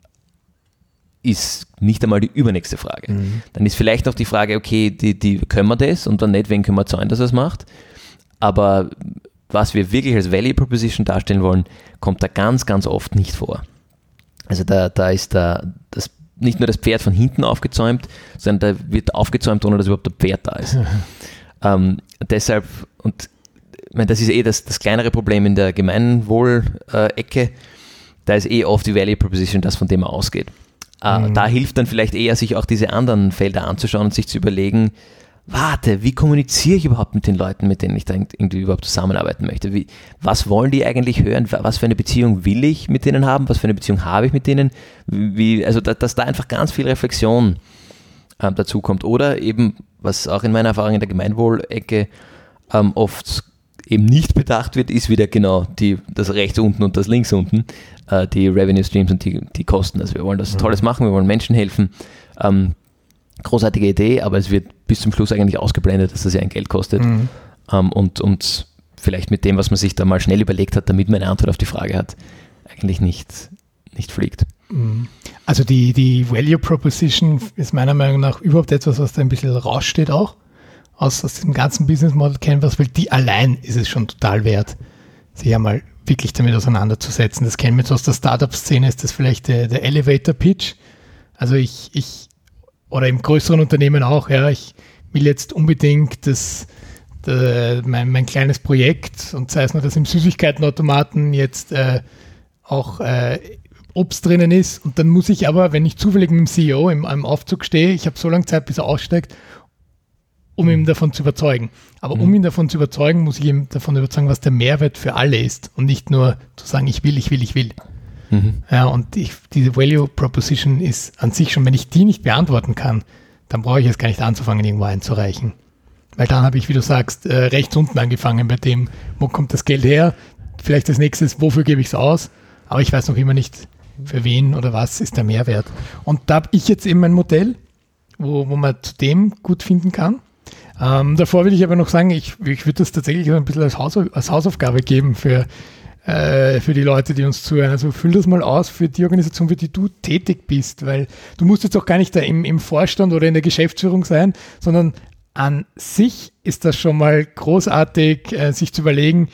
ist nicht einmal die übernächste Frage. Mhm. Dann ist vielleicht noch die Frage, okay, die, die können wir das und dann nicht, wen können wir zahlen, dass er es macht. Aber was wir wirklich als Value Proposition darstellen wollen, kommt da ganz, ganz oft nicht vor. Also da, da ist da das, nicht nur das Pferd von hinten aufgezäumt, sondern da wird aufgezäumt, ohne dass überhaupt ein Pferd da ist. Mhm. Ähm, deshalb, und ich meine, das ist eh das, das kleinere Problem in der Gemeinwohl-Ecke, da ist eh oft die Value Proposition das, von dem man ausgeht. Mhm. Da hilft dann vielleicht eher, sich auch diese anderen Felder anzuschauen und sich zu überlegen, warte, wie kommuniziere ich überhaupt mit den Leuten, mit denen ich da irgendwie überhaupt zusammenarbeiten möchte? Wie, was wollen die eigentlich hören? Was für eine Beziehung will ich mit denen haben? Was für eine Beziehung habe ich mit denen? Wie, also, da, dass da einfach ganz viel Reflexion ähm, dazu kommt. Oder eben, was auch in meiner Erfahrung in der Gemeinwohl-Ecke ähm, oft eben nicht bedacht wird, ist wieder genau die, das rechts unten und das links unten, äh, die Revenue Streams und die, die Kosten. Also wir wollen das mhm. Tolles machen, wir wollen Menschen helfen. Ähm, großartige Idee, aber es wird bis zum Schluss eigentlich ausgeblendet, dass das ja ein Geld kostet. Mhm. Ähm, und, und vielleicht mit dem, was man sich da mal schnell überlegt hat, damit man eine Antwort auf die Frage hat, eigentlich nicht, nicht fliegt. Also die, die Value Proposition ist meiner Meinung nach überhaupt etwas, was da ein bisschen raussteht auch. Aus, aus dem ganzen Business Model Canvas, weil die allein ist es schon total wert, sich einmal wirklich damit auseinanderzusetzen. Das kennen wir jetzt aus der Startup-Szene, ist das vielleicht der, der Elevator-Pitch. Also ich, ich, oder im größeren Unternehmen auch, ja, ich will jetzt unbedingt das, der, mein, mein kleines Projekt, und sei es nur, dass im Süßigkeitenautomaten jetzt äh, auch äh, Obst drinnen ist, und dann muss ich aber, wenn ich zufällig mit dem C E O im, im Aufzug stehe, ich habe so lange Zeit, bis er aussteigt, um ihn davon zu überzeugen. Aber mhm. um ihn davon zu überzeugen, muss ich ihm davon überzeugen, was der Mehrwert für alle ist und nicht nur zu sagen, ich will, ich will, ich will. Mhm. Ja, und ich, diese Value Proposition ist an sich schon, wenn ich die nicht beantworten kann, dann brauche ich es gar nicht anzufangen, irgendwo einzureichen. Weil dann habe ich, wie du sagst, äh, rechts unten angefangen bei dem, wo kommt das Geld her? Vielleicht das nächste ist, wofür gebe ich es aus? Aber ich weiß noch immer nicht, für wen oder was ist der Mehrwert. Und da habe ich jetzt eben ein Modell, wo, wo man zu dem gut finden kann. Ähm, davor will ich aber noch sagen, ich, ich würde das tatsächlich ein bisschen als, Haus, als Hausaufgabe geben für, äh, für die Leute, die uns zuhören. Also füll das mal aus für die Organisation, für die du tätig bist, weil du musst jetzt auch gar nicht da im, im Vorstand oder in der Geschäftsführung sein, sondern an sich ist das schon mal großartig, äh, sich zu überlegen,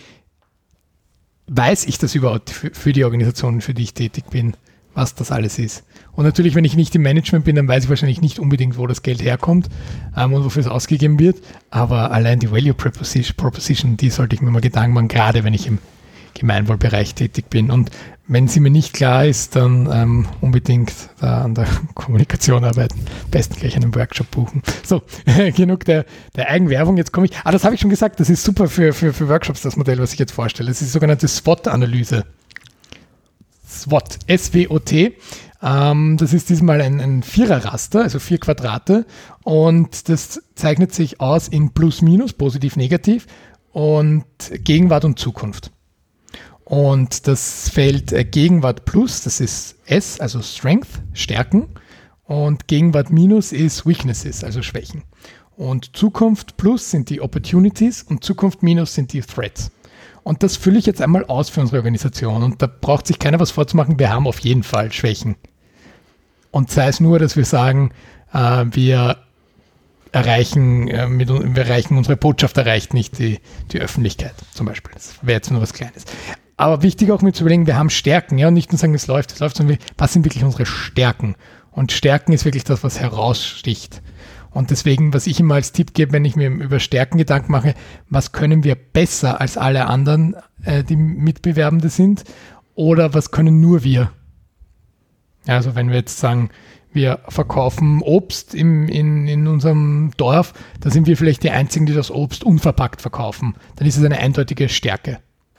weiß ich das überhaupt für, für die Organisation, für die ich tätig bin, was das alles ist. Und natürlich, wenn ich nicht im Management bin, dann weiß ich wahrscheinlich nicht unbedingt, wo das Geld herkommt ähm, und wofür es ausgegeben wird. Aber allein die Value Proposition, Proposition, die sollte ich mir mal Gedanken machen, gerade wenn ich im Gemeinwohlbereich tätig bin. Und wenn sie mir nicht klar ist, dann ähm, unbedingt da an der Kommunikation arbeiten. Am besten gleich einen Workshop buchen. So, genug der, der Eigenwerbung. Jetzt komme ich. Ah, das habe ich schon gesagt, das ist super für, für, für Workshops, das Modell, was ich jetzt vorstelle. Das ist die sogenannte SWOT-Analyse. SWOT, S W O T. Ähm, das ist diesmal ein, ein Viererraster, also vier Quadrate. Und das zeichnet sich aus in Plus, Minus, Positiv, Negativ und Gegenwart und Zukunft. Und das Feld Gegenwart Plus, das ist S, also Strength, Stärken. Und Gegenwart minus ist Weaknesses, also Schwächen. Und Zukunft plus sind die Opportunities und Zukunft minus sind die Threats. Und das fülle ich jetzt einmal aus für unsere Organisation. Und da braucht sich keiner was vorzumachen, wir haben auf jeden Fall Schwächen. Und sei es nur, dass wir sagen, äh, wir erreichen, äh, mit, wir erreichen, unsere Botschaft erreicht nicht die, die Öffentlichkeit zum Beispiel. Das wäre jetzt nur was Kleines. Aber wichtig auch mit zu überlegen, wir haben Stärken, ja, und nicht nur sagen, es läuft, es läuft, sondern wir, was sind wirklich unsere Stärken? Und Stärken ist wirklich das, was heraussticht. Und deswegen, was ich immer als Tipp gebe, wenn ich mir über Stärken Gedanken mache, was können wir besser als alle anderen, äh, die Mitbewerbende sind, oder was können nur wir? Also wenn wir jetzt sagen, wir verkaufen Obst im, in, in unserem Dorf, da sind wir vielleicht die Einzigen, die das Obst unverpackt verkaufen. Dann ist es eine eindeutige Stärke.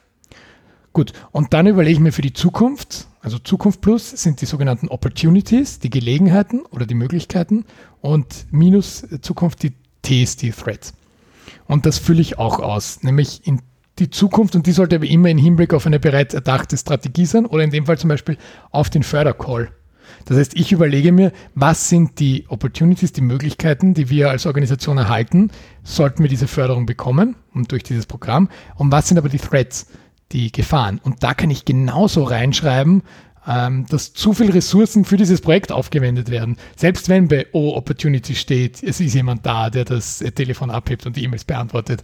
Gut, und dann überlege ich mir für die Zukunft, also Zukunft Plus sind die sogenannten Opportunities, die Gelegenheiten oder die Möglichkeiten, und Minus Zukunft die Ts, die Threats. Und das fülle ich auch aus, nämlich in die Zukunft, und die sollte aber immer im Hinblick auf eine bereits erdachte Strategie sein oder in dem Fall zum Beispiel auf den Fördercall. Das heißt, ich überlege mir, was sind die Opportunities, die Möglichkeiten, die wir als Organisation erhalten, sollten wir diese Förderung bekommen und durch dieses Programm, und was sind aber die Threats, die Gefahren. Und da kann ich genauso reinschreiben, ähm, dass zu viele Ressourcen für dieses Projekt aufgewendet werden. Selbst wenn bei O Opportunity steht, es ist jemand da, der das Telefon abhebt und die E-Mails beantwortet.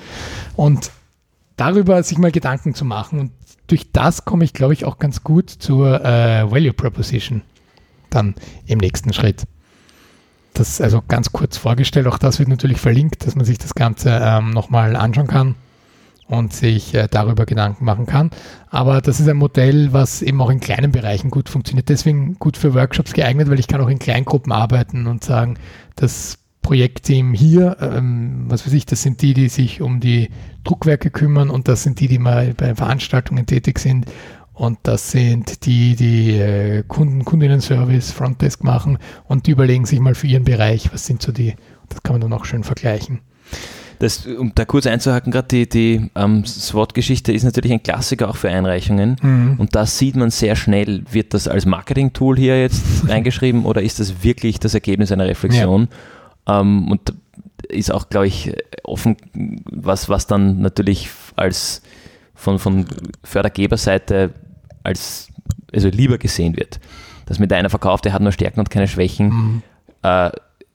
Und darüber sich mal Gedanken zu machen. Und durch das komme ich, glaube ich, auch ganz gut zur äh, Value Proposition dann im nächsten Schritt. Das also ganz kurz vorgestellt. Auch das wird natürlich verlinkt, dass man sich das Ganze ähm, nochmal anschauen kann und sich äh, darüber Gedanken machen kann. Aber das ist ein Modell, was eben auch in kleinen Bereichen gut funktioniert. Deswegen gut für Workshops geeignet, weil ich kann auch in Kleingruppen arbeiten und sagen, das Projektteam hier, ähm, was weiß ich, das sind die, die sich um die Druckwerke kümmern, und das sind die, die mal bei Veranstaltungen tätig sind, und das sind die, die äh, Kunden, Kundinnen-Service, Frontdesk machen, und die überlegen sich mal für ihren Bereich, was sind so die, das kann man dann auch schön vergleichen. Das, um da kurz einzuhaken, gerade die, die ähm, SWOT-Geschichte ist natürlich ein Klassiker auch für Einreichungen, mhm. und da sieht man sehr schnell, wird das als Marketing-Tool hier jetzt reingeschrieben oder ist das wirklich das Ergebnis einer Reflexion? Ja. Ähm, und ist auch, glaube ich, offen, was, was dann natürlich als von, von Fördergeberseite als also lieber gesehen wird. Dass mit einer verkauft, der hat nur Stärken und keine Schwächen, mhm. äh,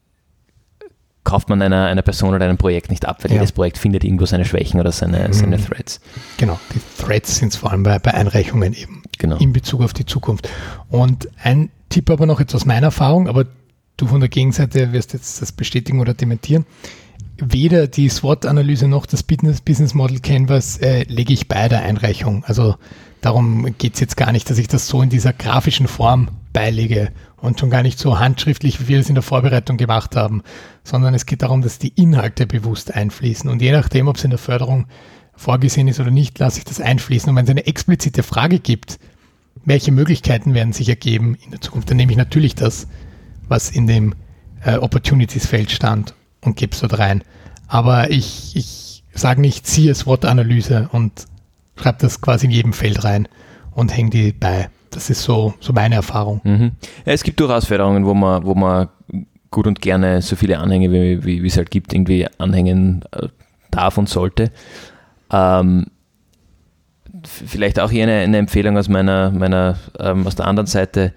kauft man einer, einer Person oder einem Projekt nicht ab, weil ja. jedes Projekt findet irgendwo seine Schwächen oder seine, mhm. seine Threads. Genau, die Threads sind es vor allem bei, bei Einreichungen eben, genau. in Bezug auf die Zukunft. Und ein Tipp aber noch jetzt aus meiner Erfahrung, aber du von der Gegenseite wirst jetzt das bestätigen oder dementieren. Weder die SWOT-Analyse noch das Business, Business Model Canvas äh, lege ich bei der Einreichung. Also darum geht es jetzt gar nicht, dass ich das so in dieser grafischen Form beilege und schon gar nicht so handschriftlich, wie wir es in der Vorbereitung gemacht haben, sondern es geht darum, dass die Inhalte bewusst einfließen. Und je nachdem, ob es in der Förderung vorgesehen ist oder nicht, lasse ich das einfließen. Und wenn es eine explizite Frage gibt, welche Möglichkeiten werden sich ergeben in der Zukunft, dann nehme ich natürlich das, was in dem äh, Opportunities-Feld stand, und gebe es dort rein. Aber ich, ich sage nicht, ziehe SWOT-Analyse und schreibe das quasi in jedem Feld rein und hänge die bei. Das ist so, so meine Erfahrung. Mhm. Ja, es gibt durchaus Förderungen, wo man, wo man gut und gerne so viele Anhänge, wie, wie, wie es halt gibt, irgendwie anhängen äh, darf und sollte. Ähm, vielleicht auch hier eine, eine Empfehlung aus meiner, meiner ähm, aus der anderen Seite.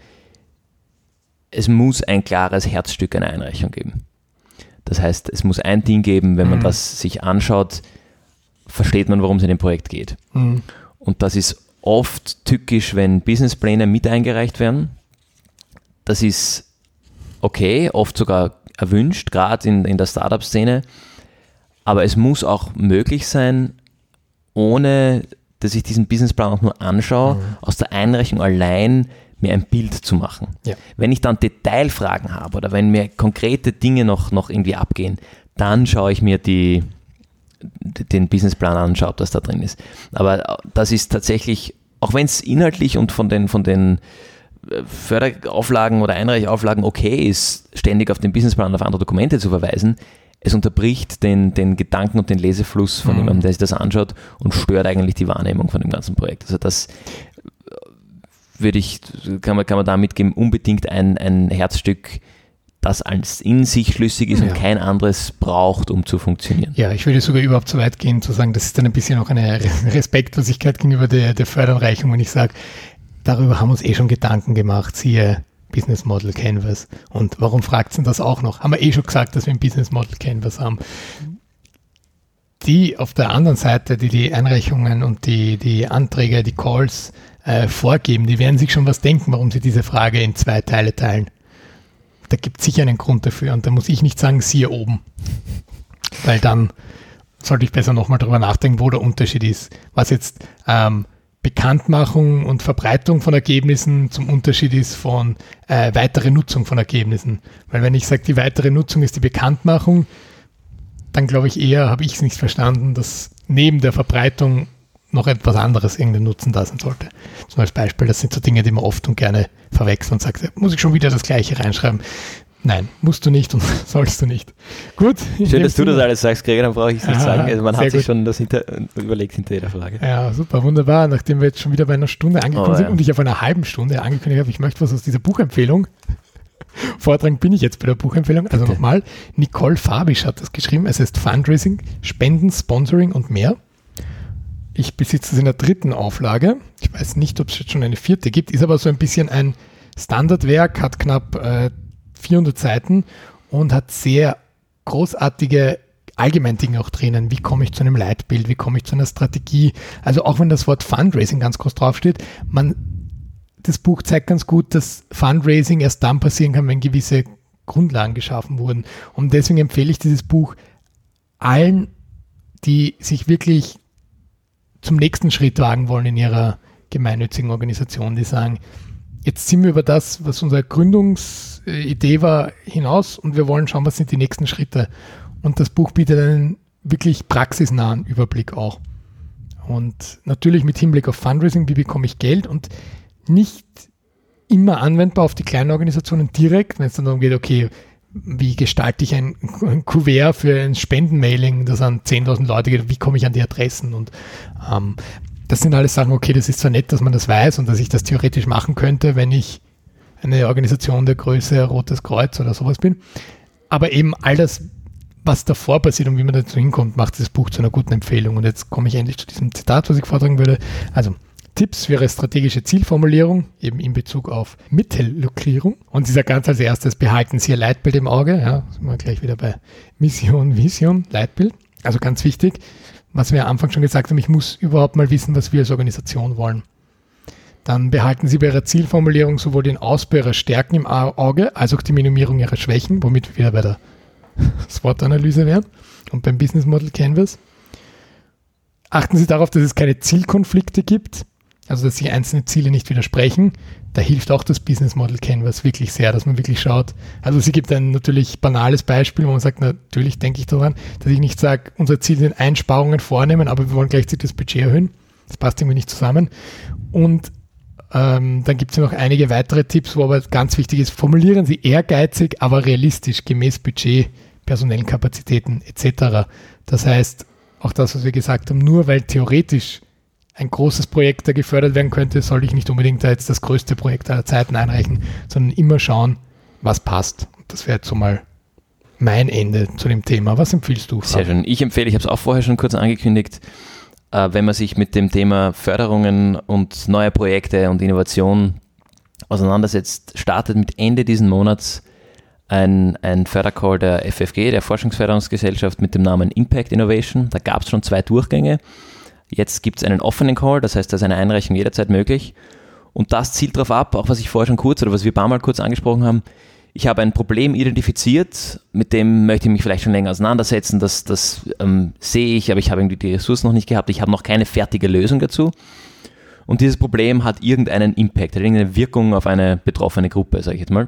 Es muss ein klares Herzstück einer Einreichung geben. Das heißt, es muss ein Ding geben, wenn man mhm. das sich anschaut, versteht man, worum es in dem Projekt geht. Mhm. Und das ist oft tückisch, wenn Businesspläne mit eingereicht werden. Das ist okay, oft sogar erwünscht, gerade in, in der Startup-Szene. Aber es muss auch möglich sein, ohne dass ich diesen Businessplan auch nur anschaue, mhm. aus der Einreichung allein mir ein Bild zu machen. Ja. Wenn ich dann Detailfragen habe oder wenn mir konkrete Dinge noch, noch irgendwie abgehen, dann schaue ich mir die, den Businessplan an und schaue, ob das da drin ist. Aber das ist tatsächlich, auch wenn es inhaltlich und von den, von den Förderauflagen oder Einreichauflagen okay ist, ständig auf den Businessplan, auf andere Dokumente zu verweisen, es unterbricht den, den Gedanken und den Lesefluss von mhm. jemandem, der sich das anschaut, und stört eigentlich die Wahrnehmung von dem ganzen Projekt. Also das würde ich, kann man, kann man da mitgeben, unbedingt ein, ein Herzstück, das als in sich schlüssig ist ja. und kein anderes braucht, um zu funktionieren. Ja, ich würde sogar überhaupt so weit gehen, zu sagen, das ist dann ein bisschen auch eine Respektlosigkeit gegenüber der, der Förderanreichung, wenn ich sage, darüber haben wir uns eh schon Gedanken gemacht, siehe Business Model Canvas. Und warum fragt denn das auch noch? Haben wir eh schon gesagt, dass wir ein Business Model Canvas haben. Die auf der anderen Seite, die die Einreichungen und die, die Anträge, die Calls äh, vorgeben, die werden sich schon was denken, warum sie diese Frage in zwei Teile teilen. Da gibt es sicher einen Grund dafür und da muss ich nicht sagen, siehe oben. Weil dann sollte ich besser nochmal drüber nachdenken, wo der Unterschied ist. Was jetzt ähm, Bekanntmachung und Verbreitung von Ergebnissen zum Unterschied ist von äh, weitere Nutzung von Ergebnissen. Weil wenn ich sage, die weitere Nutzung ist die Bekanntmachung, dann glaube ich eher, habe ich es nicht verstanden, dass neben der Verbreitung noch etwas anderes irgendeinen Nutzen da sein sollte. Zum als Beispiel, das sind so Dinge, die man oft und gerne verwechseln und sagt, muss ich schon wieder das Gleiche reinschreiben? Nein, musst du nicht und sollst du nicht. Gut. Schön, dass du das alles sagst, Gregor, dann brauche ich es nicht Aha, sagen. Also man hat sich gut. schon das hinter, überlegt hinter jeder Frage. Ja, super, wunderbar. Nachdem wir jetzt schon wieder bei einer Stunde angekommen oh, sind ja. und ich auf einer halben Stunde angekündigt habe, ich möchte was aus dieser Buchempfehlung vortragen, bin ich jetzt bei der Buchempfehlung. Also Bitte. nochmal, Nicole Fabisch hat das geschrieben. Es heißt Fundraising, Spenden, Sponsoring und mehr. Ich besitze es in der dritten Auflage. Ich weiß nicht, ob es jetzt schon eine vierte gibt, ist aber so ein bisschen ein Standardwerk, hat knapp äh, vierhundert Seiten und hat sehr großartige Allgemeindinge auch drinnen. Wie komme ich zu einem Leitbild? Wie komme ich zu einer Strategie? Also auch wenn das Wort Fundraising ganz groß draufsteht, man, das Buch zeigt ganz gut, dass Fundraising erst dann passieren kann, wenn gewisse Grundlagen geschaffen wurden. Und deswegen empfehle ich dieses Buch allen, die sich wirklich zum nächsten Schritt wagen wollen in ihrer gemeinnützigen Organisation, die sagen, jetzt sind wir über das, was unsere Gründungsidee war, hinaus und wir wollen schauen, was sind die nächsten Schritte. Und das Buch bietet einen wirklich praxisnahen Überblick auch. Und natürlich mit Hinblick auf Fundraising, wie bekomme ich Geld und nicht immer anwendbar auf die kleinen Organisationen direkt, wenn es dann darum geht, okay, wie gestalte ich ein, ein Kuvert für ein Spendenmailing, das an zehntausend Leute geht, wie komme ich an die Adressen und ähm, das sind alles Sachen, okay, das ist zwar nett, dass man das weiß und dass ich das theoretisch machen könnte, wenn ich eine Organisation der Größe Rotes Kreuz oder sowas bin, aber eben all das, was davor passiert und wie man dazu hinkommt, macht das Buch zu einer guten Empfehlung. Und jetzt komme ich endlich zu diesem Zitat, was ich vortragen würde. Also Tipps für Ihre strategische Zielformulierung, eben in Bezug auf Mittellukrierung. Und dieser ganz als erstes, behalten Sie Ihr Leitbild im Auge. Ja, sind wir gleich wieder bei Mission, Vision, Leitbild. Also ganz wichtig, was wir am Anfang schon gesagt haben, ich muss überhaupt mal wissen, was wir als Organisation wollen. Dann behalten Sie bei Ihrer Zielformulierung sowohl den Ausbau Ihrer Stärken im Auge, als auch die Minimierung Ihrer Schwächen, womit wir wieder bei der SWOT-Analyse wären und beim Business Model Canvas. Achten Sie darauf, dass es keine Zielkonflikte gibt, also dass sich einzelne Ziele nicht widersprechen. Da hilft auch das Business Model Canvas wirklich sehr, dass man wirklich schaut. Also sie gibt ein natürlich banales Beispiel, wo man sagt, natürlich denke ich daran, dass ich nicht sage, unser Ziel sind Einsparungen vornehmen, aber wir wollen gleichzeitig das Budget erhöhen. Das passt irgendwie nicht zusammen. Und ähm, dann gibt es noch einige weitere Tipps, wo aber ganz wichtig ist, formulieren Sie ehrgeizig, aber realistisch, gemäß Budget, personellen Kapazitäten et cetera. Das heißt, auch das, was wir gesagt haben, nur weil theoretisch ein großes Projekt da gefördert werden könnte, soll ich nicht unbedingt da jetzt das größte Projekt aller Zeiten einreichen, sondern immer schauen, was passt. Das wäre jetzt so mal mein Ende zu dem Thema. Was empfiehlst du? Sehr schön. Ich empfehle, ich habe es auch vorher schon kurz angekündigt, äh, wenn man sich mit dem Thema Förderungen und neue Projekte und Innovation auseinandersetzt, startet mit Ende diesen Monats ein, ein Fördercall der F F G, der Forschungsförderungsgesellschaft mit dem Namen Impact Innovation. Da gab es schon zwei Durchgänge. Jetzt gibt es einen offenen Call, das heißt, da ist eine Einreichung jederzeit möglich. Und das zielt darauf ab, auch was ich vorher schon kurz oder was wir ein paar Mal kurz angesprochen haben, ich habe ein Problem identifiziert, mit dem möchte ich mich vielleicht schon länger auseinandersetzen, das, das ähm, sehe ich, aber ich habe irgendwie die Ressourcen noch nicht gehabt, ich habe noch keine fertige Lösung dazu. Und dieses Problem hat irgendeinen Impact, hat irgendeine Wirkung auf eine betroffene Gruppe, sage ich jetzt mal.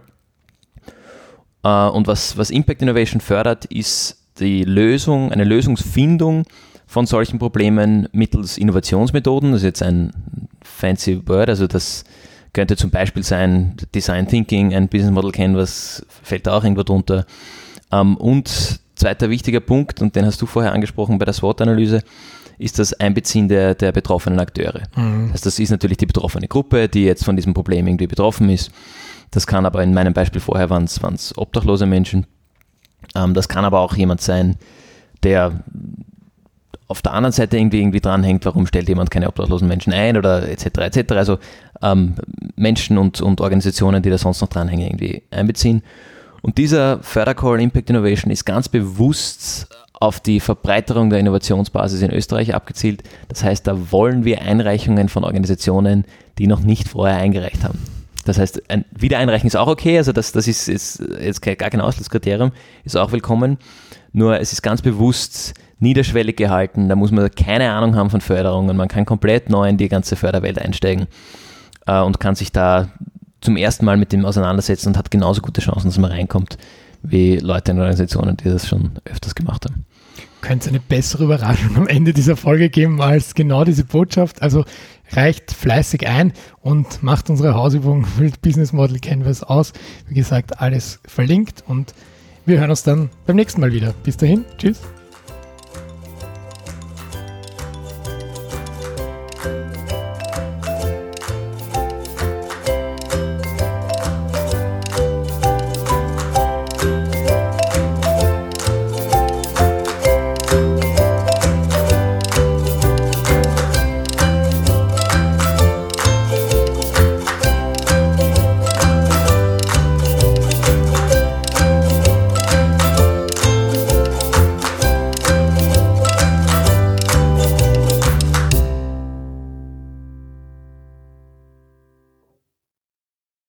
Äh, und was, was Impact Innovation fördert, ist die Lösung, eine Lösungsfindung von solchen Problemen mittels Innovationsmethoden. Das ist jetzt ein fancy Word, also das könnte zum Beispiel sein Design Thinking, ein Business Model Canvas, fällt da auch irgendwo drunter. Und zweiter wichtiger Punkt, und den hast du vorher angesprochen bei der SWOT-Analyse, ist das Einbeziehen der, der betroffenen Akteure. Mhm. Das heißt, das ist natürlich die betroffene Gruppe, die jetzt von diesem Problem irgendwie betroffen ist. Das kann aber in meinem Beispiel vorher waren es obdachlose Menschen. Ähm, das kann aber auch jemand sein, der auf der anderen Seite irgendwie, irgendwie dranhängt, warum stellt jemand keine obdachlosen Menschen ein oder et cetera et cetera. Also ähm, Menschen und, und Organisationen, die da sonst noch dranhängen, irgendwie einbeziehen. Und dieser Fördercall Impact Innovation ist ganz bewusst auf die Verbreiterung der Innovationsbasis in Österreich abgezielt. Das heißt, da wollen wir Einreichungen von Organisationen, die noch nicht vorher eingereicht haben. Das heißt, ein Wiedereinreichen ist auch okay, also das, das ist, ist jetzt gar kein Ausschlusskriterium, ist auch willkommen. Nur es ist ganz bewusst niederschwellig gehalten, da muss man keine Ahnung haben von Förderungen, man kann komplett neu in die ganze Förderwelt einsteigen äh, und kann sich da zum ersten Mal mit dem auseinandersetzen und hat genauso gute Chancen, dass man reinkommt, wie Leute in Organisationen, die das schon öfters gemacht haben. Könnte es eine bessere Überraschung am Ende dieser Folge geben als genau diese Botschaft? Also reicht fleißig ein und macht unsere Hausübung Wild Business Model Canvas aus. Wie gesagt, alles verlinkt und wir hören uns dann beim nächsten Mal wieder. Bis dahin, tschüss.